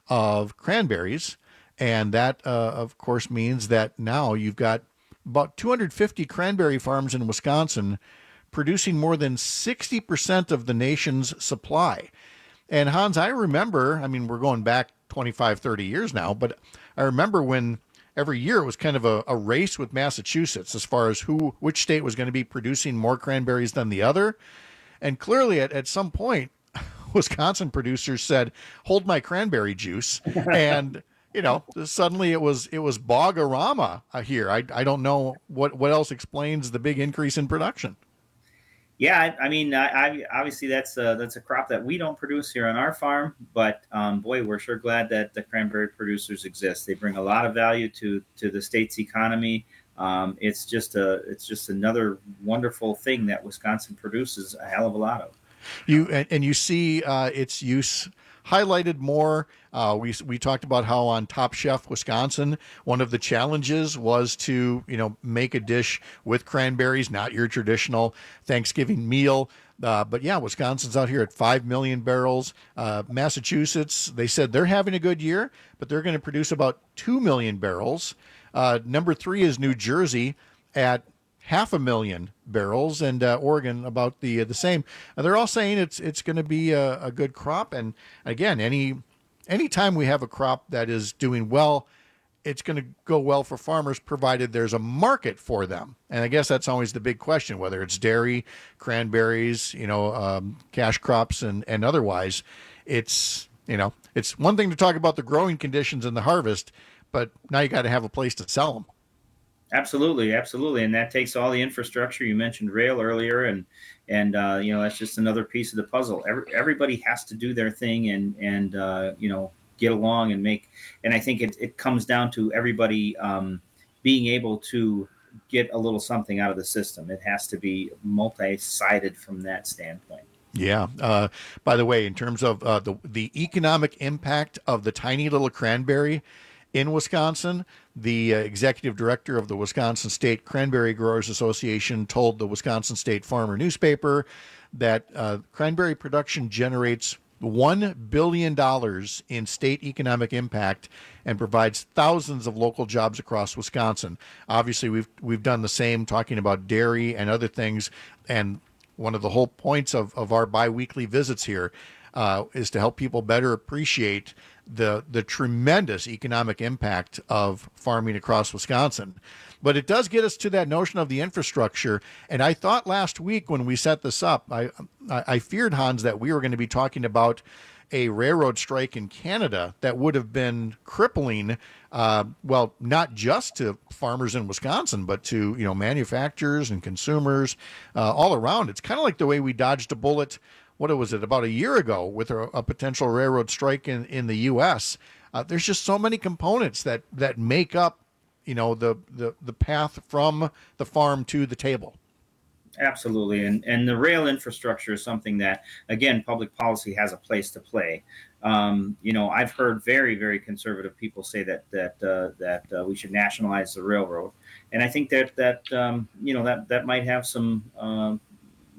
of cranberries. And that, uh, of course, means that now you've got about two hundred fifty cranberry farms in Wisconsin producing more than sixty percent of the nation's supply. And Hans, I remember, I mean, we're going back twenty-five, thirty years now, but I remember when every year it was kind of a, a race with Massachusetts as far as who, which state was going to be producing more cranberries than the other. And clearly at, at some point, Wisconsin producers said, hold my cranberry juice. And you know, suddenly it was it was Bog-a-rama here. I I don't know what, what else explains the big increase in production. Yeah, I, I mean, I, I obviously that's a, that's a crop that we don't produce here on our farm, but um, boy, we're sure glad that the cranberry producers exist. They bring a lot of value to to the state's economy. Um, it's just a it's just another wonderful thing that Wisconsin produces a hell of a lot of. You and, and you see uh, its use highlighted more. Uh, we we talked about how on Top Chef Wisconsin, one of the challenges was to you know make a dish with cranberries, not your traditional Thanksgiving meal. Uh, but yeah, Wisconsin's out here at five million barrels. Uh, Massachusetts, they said they're having a good year, but they're going to produce about two million barrels. Uh, number three is New Jersey at half a million barrels, and uh, Oregon about the uh, the same. And they're all saying it's it's going to be a, a good crop. And again, any anytime we have a crop that is doing well, it's going to go well for farmers, provided there's a market for them. And I guess that's always the big question, whether it's dairy, cranberries, you know, um, cash crops, and and otherwise. It's you know, it's one thing to talk about the growing conditions and the harvest, but now you got to have a place to sell them. Absolutely, absolutely, and that takes all the infrastructure. You mentioned rail earlier, and and uh, you know that's just another piece of the puzzle. Every, everybody has to do their thing, and and uh, you know get along and make. And I think it it comes down to everybody um, being able to get a little something out of the system. It has to be multi-sided from that standpoint. Yeah. Uh, by the way, in terms of uh, the the economic impact of the tiny little cranberry in Wisconsin, the uh, executive director of the Wisconsin State Cranberry Growers Association told the Wisconsin State Farmer newspaper that uh, cranberry production generates one billion dollars in state economic impact and provides thousands of local jobs across Wisconsin. Obviously, we've we've done the same talking about dairy and other things. And one of the whole points of, of our biweekly visits here uh, is to help people better appreciate the the tremendous economic impact of farming across Wisconsin. But it does get us to that notion of the infrastructure. And I thought last week when we set this up, I I, I feared, Hans, that we were going to be talking about a railroad strike in Canada that would have been crippling, uh, well, not just to farmers in Wisconsin, but to you know manufacturers and consumers uh, all around. It's kind of like the way we dodged a bullet. What was it, about a year ago with a, a potential railroad strike in, in the U S. Uh, there's just so many components that, that make up, you know, the, the, the path from the farm to the table. Absolutely. And and the rail infrastructure is something that, again, public policy has a place to play. Um, you know, I've heard very, very conservative people say that that uh, that uh, we should nationalize the railroad. And I think that, that um, you know, that, that might have some, um,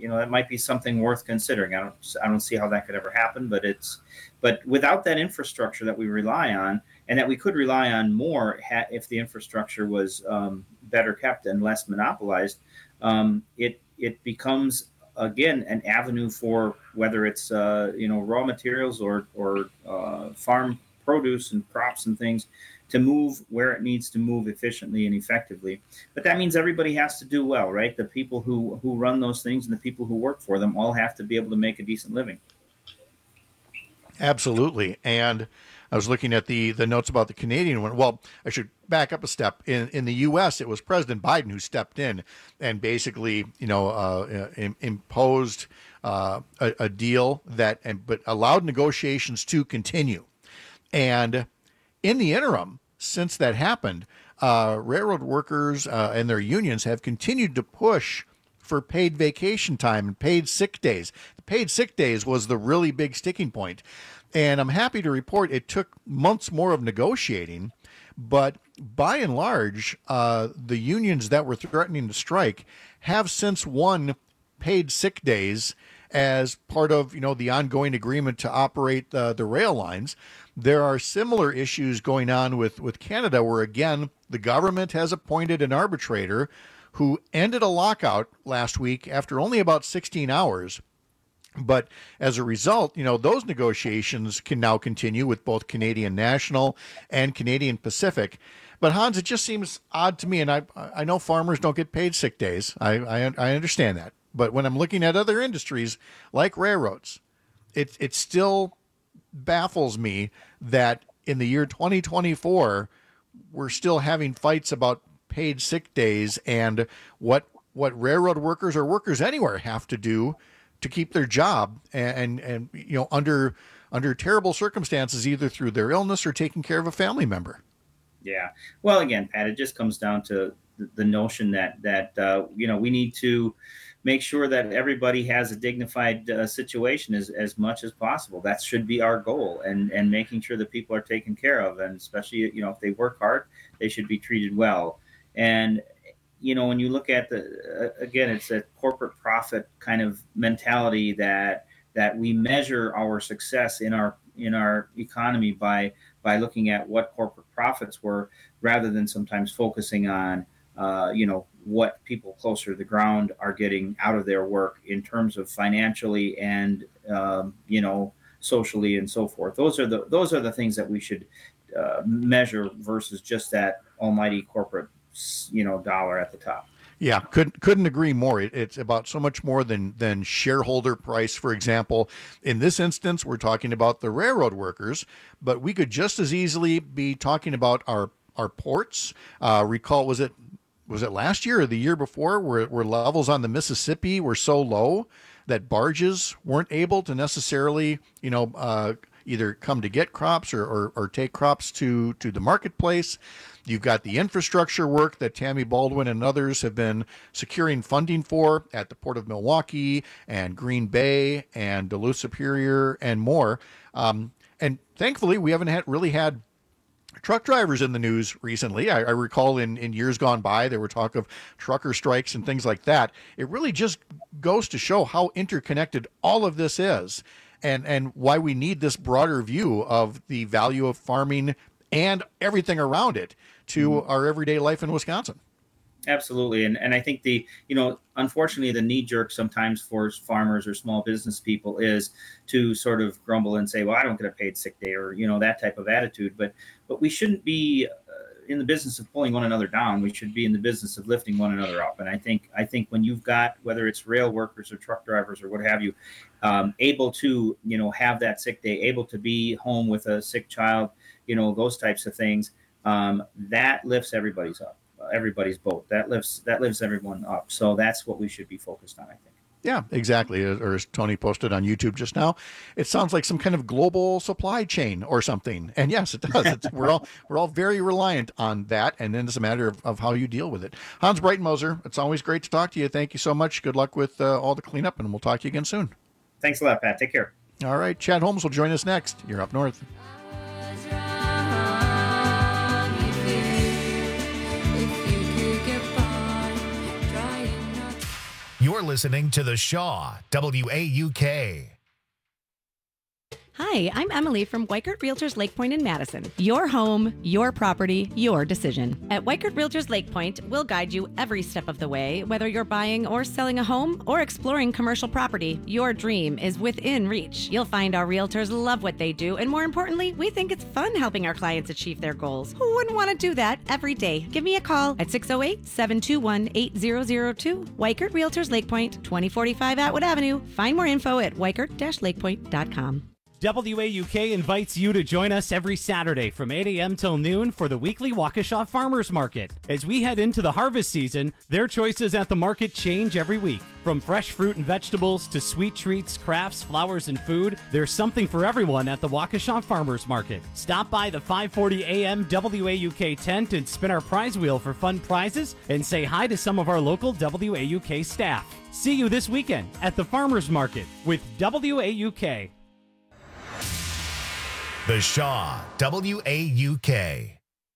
you know, that might be something worth considering. I don't, I don't see how that could ever happen, but it's, but without that infrastructure that we rely on, and that we could rely on more ha- if the infrastructure was um, better kept and less monopolized, um, it it becomes again an avenue for whether it's uh, you know raw materials or or uh, farm produce and crops and things to move where it needs to move efficiently and effectively. But that means everybody has to do well, right? The people who who run those things and the people who work for them all have to be able to make a decent living. Absolutely. And I was looking at the the notes about the Canadian one. Well, I should back up a step. In in the U S, it was President Biden who stepped in and basically, you know, uh, im- imposed uh, a, a deal that, and but allowed negotiations to continue. And in the interim, since that happened, uh, railroad workers uh, and their unions have continued to push for paid vacation time and paid sick days. The paid sick days was the really big sticking point. And I'm happy to report it took months more of negotiating, but by and large, uh, the unions that were threatening to strike have since won paid sick days as part of, you know, the ongoing agreement to operate uh, the rail lines. There are similar issues going on with, with Canada, where, again, the government has appointed an arbitrator who ended a lockout last week after only about sixteen hours. But as a result, you know, those negotiations can now continue with both Canadian National and Canadian Pacific. But Hans, it just seems odd to me, and I I know farmers don't get paid sick days. I I, I understand that. But when I'm looking at other industries like railroads, it it still baffles me that in the year twenty twenty-four, we're still having fights about paid sick days and what what railroad workers or workers anywhere have to do to keep their job and, and, and you know, under under terrible circumstances, either through their illness or taking care of a family member. Yeah. Well, again, Pat, it just comes down to the, the notion that, that uh, you know, we need to make sure that everybody has a dignified uh, situation as, as much as possible. That should be our goal, and, and making sure that people are taken care of. And especially, you know, if they work hard, they should be treated well. And, you know, when you look at the, uh, again, it's a corporate profit kind of mentality that that we measure our success in our in our economy by by looking at what corporate profits were, rather than sometimes focusing on, uh, you know, what people closer to the ground are getting out of their work in terms of financially and, um, you know, socially and so forth. Those are the those are the things that we should uh, measure versus just that almighty corporate, you know, dollar at the top. Yeah, couldn't couldn't agree more. It, it's about so much more than than shareholder price, for example. In this instance, we're talking about the railroad workers, but we could just as easily be talking about our our ports. Uh, recall, was it was it last year or the year before, where where levels on the Mississippi were so low that barges weren't able to necessarily, you know, uh, either come to get crops or, or or take crops to to the marketplace. You've got the infrastructure work that Tammy Baldwin and others have been securing funding for at the Port of Milwaukee and Green Bay and Duluth Superior and more. Um, and thankfully, we haven't had really had truck drivers in the news recently. I, I recall in, in years gone by, there were talk of trucker strikes and things like that. It really just goes to show how interconnected all of this is, and, and why we need this broader view of the value of farming and everything around it to mm-hmm. our everyday life in Wisconsin. Absolutely. And and I think the, you know, unfortunately, the knee jerk sometimes for farmers or small business people is to sort of grumble and say, well, I don't get a paid sick day, or, you know, that type of attitude. But but we shouldn't be uh, in the business of pulling one another down. We should be in the business of lifting one another up. And I think I think when you've got, whether it's rail workers or truck drivers or what have you, um, able to, you know, have that sick day, able to be home with a sick child, you know, those types of things, um, that lifts everybody's up, everybody's boat. That lifts, that lifts everyone up. So that's what we should be focused on, I think. Yeah, exactly. Or as Tony posted on YouTube just now, it sounds like some kind of global supply chain or something. And yes, it does. It's, we're all we're all very reliant on that. And then it's a matter of, of how you deal with it. Hans Breitenmoser, it's always great to talk to you. Thank you so much. Good luck with uh, all the cleanup, and we'll talk to you again soon. Thanks a lot, Pat. Take care. All right. Chad Holmes will join us next. You're Up North. You're listening to The Shaw, W A U K. Hi, I'm Emily from Weichert Realtors Lake Point in Madison. Your home, your property, your decision. At Weichert Realtors Lake Point, we'll guide you every step of the way. Whether you're buying or selling a home or exploring commercial property, your dream is within reach. You'll find our realtors love what they do, and more importantly, we think it's fun helping our clients achieve their goals. Who wouldn't want to do that every day? Give me a call at six oh eight, seven two one, eight zero zero two. Weichert Realtors Lake Point, twenty forty-five Atwood Avenue. Find more info at weichert dash lakepoint dot com. W A U K invites you to join us every Saturday from eight a.m. till noon for the weekly Waukesha Farmers Market. As we head into the harvest season, their choices at the market change every week. From fresh fruit and vegetables to sweet treats, crafts, flowers, and food, there's something for everyone at the Waukesha Farmers Market. Stop by the five forty a.m. W A U K tent and spin our prize wheel for fun prizes and say hi to some of our local W A U K staff. See you this weekend at the Farmers Market with W A U K. The Shaw, W A U K.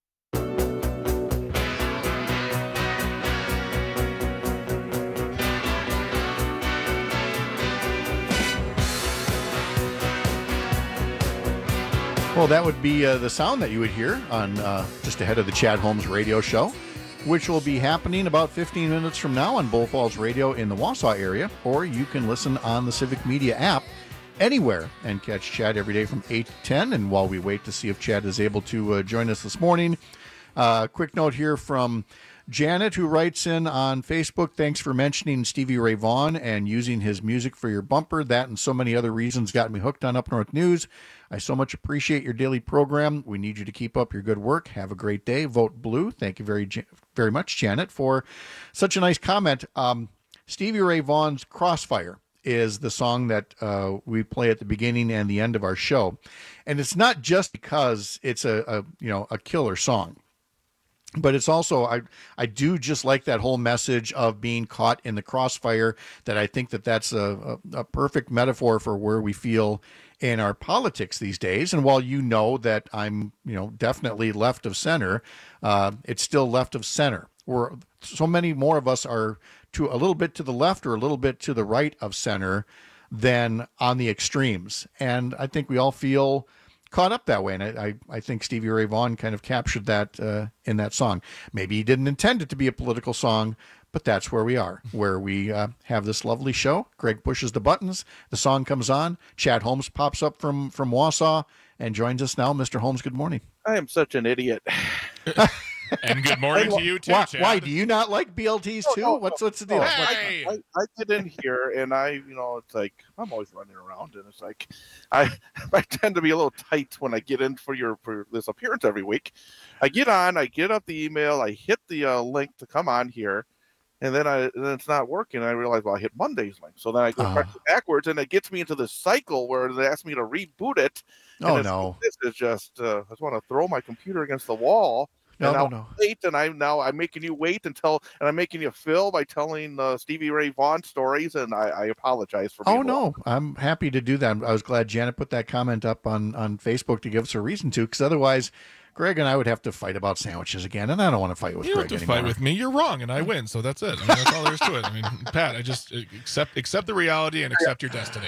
Well, that would be uh, the sound that you would hear on uh, just ahead of the Chad Holmes radio show, which will be happening about fifteen minutes from now on Bull Falls Radio in the Wausau area, or you can listen on the Civic Media app anywhere and catch Chad every day from eight to ten. And while we wait to see if Chad is able to uh, join us this morning, uh, quick note here from Janet, who writes in on Facebook. Thanks for mentioning Stevie Ray Vaughan and using his music for your bumper. That and so many other reasons got me hooked on Up North News. I so much appreciate your daily program. We need you to keep up your good work. Have a great day. Vote blue. Thank you very, very much, Janet, for such a nice comment. Um, Stevie Ray Vaughan's Crossfire is the song that uh, we play at the beginning and the end of our show. And it's not just because it's a, a you know, a killer song, but it's also, I, I do just like that whole message of being caught in the crossfire, that I think that that's a, a, a perfect metaphor for where we feel in our politics these days. And while you know that I'm, you know, definitely left of center, uh, it's still left of center. Where so many more of us are to a little bit to the left or a little bit to the right of center than on the extremes. And I think we all feel caught up that way. And I, I, I think Stevie Ray Vaughan kind of captured that uh, in that song. Maybe he didn't intend it to be a political song, but that's where we are, where we uh, have this lovely show. Greg pushes the buttons, the song comes on, Chad Holmes pops up from, from Wausau and joins us now. Mister Holmes, good morning. I am such an idiot. And good morning to you too, why, Chad. why do you not like B L Ts too? No, no, what's no. what's the deal? No, Hey! I, I, I get in here and I, you know, it's like I'm always running around, and it's like I I tend to be a little tight when I get in for your for this appearance every week. I get on, I get up the email, I hit the uh, link to come on here, and then I and then it's not working. And I realize, well, I hit Monday's link, so then I go Uh-huh. back backwards, and it gets me into this cycle where they ask me to reboot it. And Oh, it's no. like, this is just uh, I just want to throw my computer against the wall. No, and no, I'll no. wait, and I'm now I'm making you wait until, and I'm making you fill by telling uh, Stevie Ray Vaughan stories, and I, I apologize for. Oh being no, long. I'm happy to do that. I was glad Janet put that comment up on, on Facebook to give us a reason to, because otherwise Greg and I would have to fight about sandwiches again, and I don't want to fight with You don't Greg have to anymore. fight with me. You're wrong, and I win. So that's it. I mean, that's all there is to it. I mean, Pat, I just accept accept the reality and accept your destiny.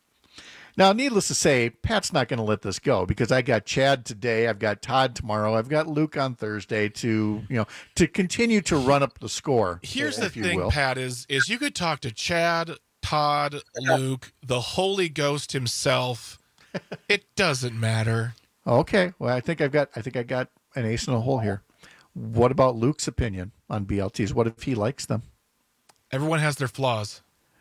Now, needless to say, Pat's not going to let this go, because I got Chad today, I've got Todd tomorrow, I've got Luke on Thursday to, you know, to continue to run up the score. Here's if the you thing, will. Pat, is is you could talk to Chad, Todd, Luke, the Holy Ghost himself. It doesn't matter. Okay, well, I think I've got, I think I got an ace in a hole here. What about Luke's opinion on B L Ts? What if he likes them? Everyone has their flaws.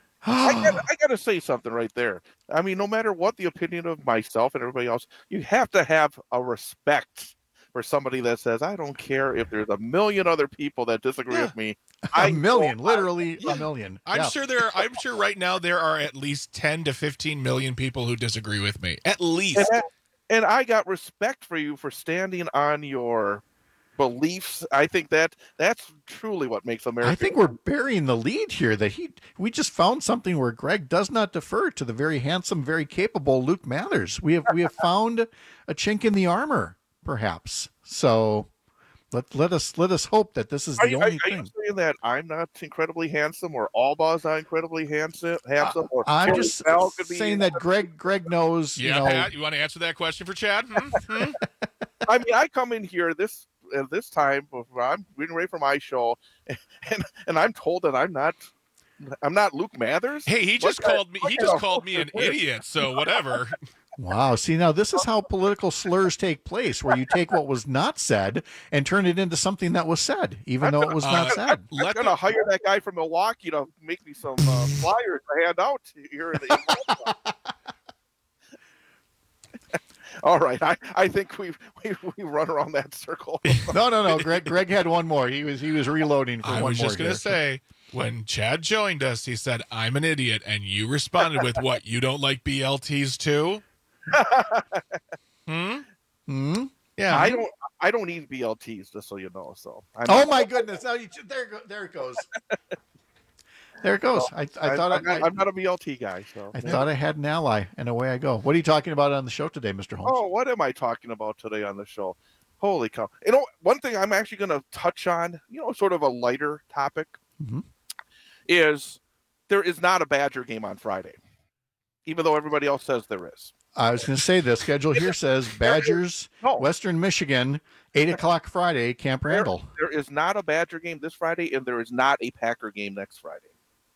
I got I got to say something right there. I mean, no matter what the opinion of myself and everybody else, you have to have a respect for somebody that says, I don't care if there's a million other people that disagree with me. A million, literally a million. I'm Yeah. sure there are, I'm sure right now there are at least ten to fifteen million people who disagree with me. At least. And, that- and I got respect for you for standing on your beliefs. I think that that's truly what makes America. I think we're burying the lead here. That he, we just found something where Greg does not defer to the very handsome, very capable Luke Mathers. We have we have found a chink in the armor, perhaps. So Let let us let us hope that this is Are, the you- only are, are thing. you saying that I'm not incredibly handsome, or Albaugh's not incredibly handsome? handsome or I'm Terry just Bell could be saying that Greg Greg knows. Yeah, you know, Pat, you want to answer that question for Chad? Hmm? Hmm? I mean, I come in here this at this time before I'm getting ready for my show, and and I'm told that I'm not I'm not Luke Mathers. Hey, he just What kind- called me. what He kind just of called me an bullshit is idiot. So whatever. Wow. See, now this is how political slurs take place, where you take what was not said and turn it into something that was said, even though it was not I'm, said. I'm going to hire that guy from Milwaukee to make me some uh, flyers to hand out here in the. All right, I, I think we've we we run around that circle. No, no, no. Greg Greg had one more. He was he was reloading for I one was more. just going to here. say, when Chad joined us, he said, I'm an idiot. And you responded with, what, you don't like B L Ts too? Hmm? Hmm? Yeah. I don't I don't eat B L Ts, just so you know. So I'm Oh not- my goodness! Now you, there, it go- there it goes. There it goes. I, I thought I, I'm, not, I, I'm not a B L T guy. So I thought I had an ally, and away I go. What are you talking about on the show today, Mister Holmes? Oh, what am I talking about today on the show? Holy cow! You know, one thing I'm actually going to touch on, you know, sort of a lighter topic, Mhm. is there is not a Badger game on Friday, even though everybody else says there is. I was going to say the schedule here says Badgers, No. Western Michigan, eight o'clock Friday, Camp There- Randall. there is not a Badger game this Friday, and there is not a Packer game next Friday.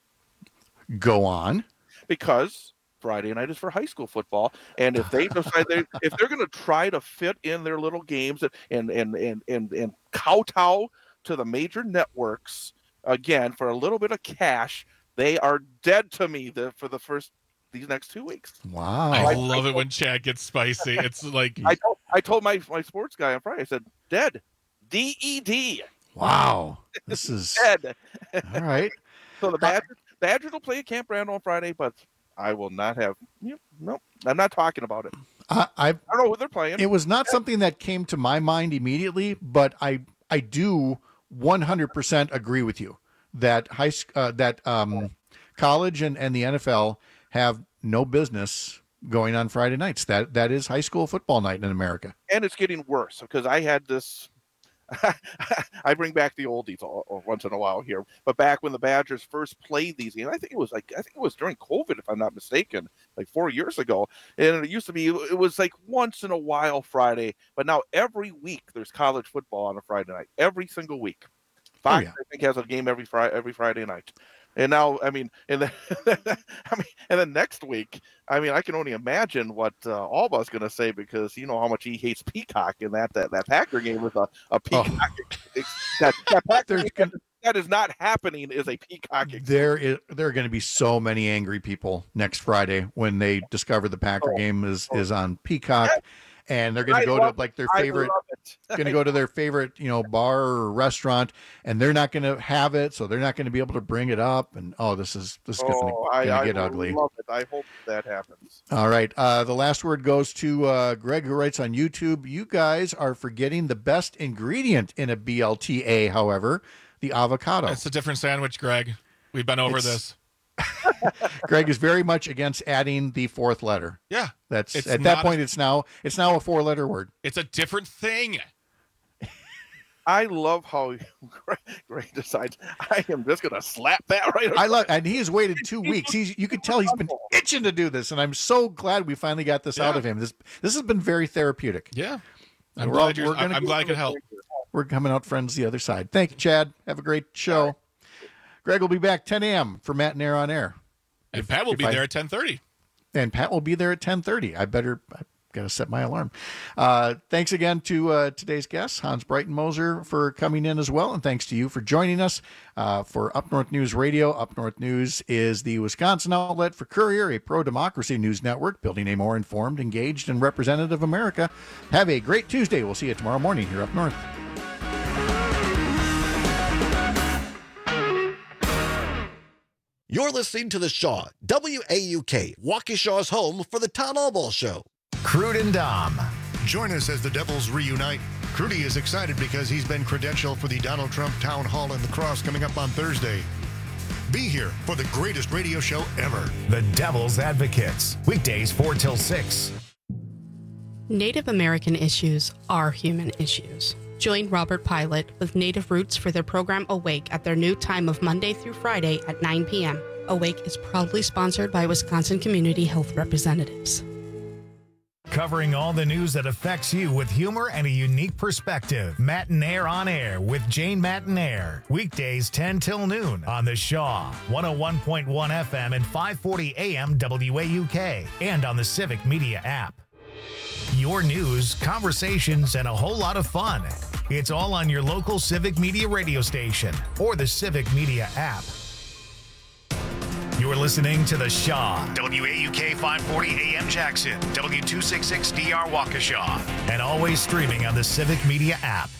Go on. Because Friday night is for high school football, and if they decide they if they're going to try to fit in their little games and and and and and kowtow to the major networks again for a little bit of cash, they are dead to me the, for the first these next two weeks. Wow. I love it when Chad gets spicy. It's like, I told, I told my my sports guy on Friday. I said, "Dead, D E D." Wow. This is Dead. all right. So the Badgers, Badgers will play at Camp Randall on Friday, but I will not have. You know, no, I'm not talking about it. I, I I don't know who they're playing. It was not something that came to my mind immediately, but I I do one hundred percent agree with you that high sc- uh, that um, college and, and the N F L have no business going on Friday nights. That that is high school football night in America. And it's getting worse because I had this. I bring back the oldies all, all, once in a while here, but back when the Badgers first played these games, I think it was like I think it was during COVID, if I'm not mistaken, like four years ago. And it used to be it was like once in a while Friday, but now every week there's college football on a Friday night. Every single week, Fox yeah. I think has a game every Friday every Friday night. And now, I mean, and then, I mean, and then next week, I mean, I can only imagine what uh, Albaugh's going to say because you know how much he hates Peacock in that that, that Packer game with a, a Peacock. That, that, Packer game that, that is not happening is a Peacock. There is there are going to be so many angry people next Friday when they discover the Packer Oh. game is is on Peacock. And they're going I to go love to like their it. I favorite, love it. going to go to their favorite, you know, bar or restaurant, and they're not going to have it, so they're not going to be able to bring it up. And oh, this is this is going Oh, I, to I get ugly. love it. I hope that happens. All right, uh, the last word goes to uh, Greg, who writes on YouTube. You guys are forgetting the best ingredient in a B L T A. However, the avocado. it's a different sandwich, Greg. We've been over It's- this. Greg is very much against adding the fourth letter. Yeah. That's It's at that not- point. It's now it's now a four letter word. It's a different thing. I love how Greg, Greg decides I am just going to slap that right. I love, and he has waited two weeks. He's you could tell he's been itching to do this, and I'm so glad we finally got this out Yeah. of him. This this has been very therapeutic. Yeah. And I'm we're all- glad, you're, we're gonna- I'm glad I could help. We're coming out friends the other side. Thank you, Chad. Have a great show. Greg will be back ten a.m. for Matt and Air on Air. And If- Pat will if be I- there at ten thirty. And Pat will be there at ten thirty. I better I got to set my alarm. Uh, thanks again to uh, today's guests, Hans Breitenmoser, for coming in as well. And thanks to you for joining us uh, for Up North News Radio. Up North News is the Wisconsin outlet for Courier, a pro-democracy news network, building a more informed, engaged, and representative America. Have a great Tuesday. We'll see you tomorrow morning here up north. You're listening to The Shaw, W A U K, Waukesha's home for the Town Hall Ball Show. Crude and Dom. Join us as the Devils reunite. Crudy is excited because he's been credentialed for the Donald Trump Town Hall in La Crosse coming up on Thursday. Be here for the greatest radio show ever. The Devil's Advocates. Weekdays four till six. Native American issues are human issues. Join Robert Pilot with Native Roots for their program Awake at their new time of Monday through Friday at nine p.m. Awake is proudly sponsored by Wisconsin Community Health Representatives. Covering all the news that affects you with humor and a unique perspective. Matinaire on Air with Jane Matinaire. Weekdays ten till noon on the Shaw, one oh one point one F M and five forty A M W A U K, and on the Civic Media app. Your news, conversations, and a whole lot of fun. It's all on your local Civic Media radio station or the Civic Media app. You're listening to The Shaw, W A U K five forty A M Jackson, W two sixty-six D R Waukesha, and always streaming on the Civic Media app.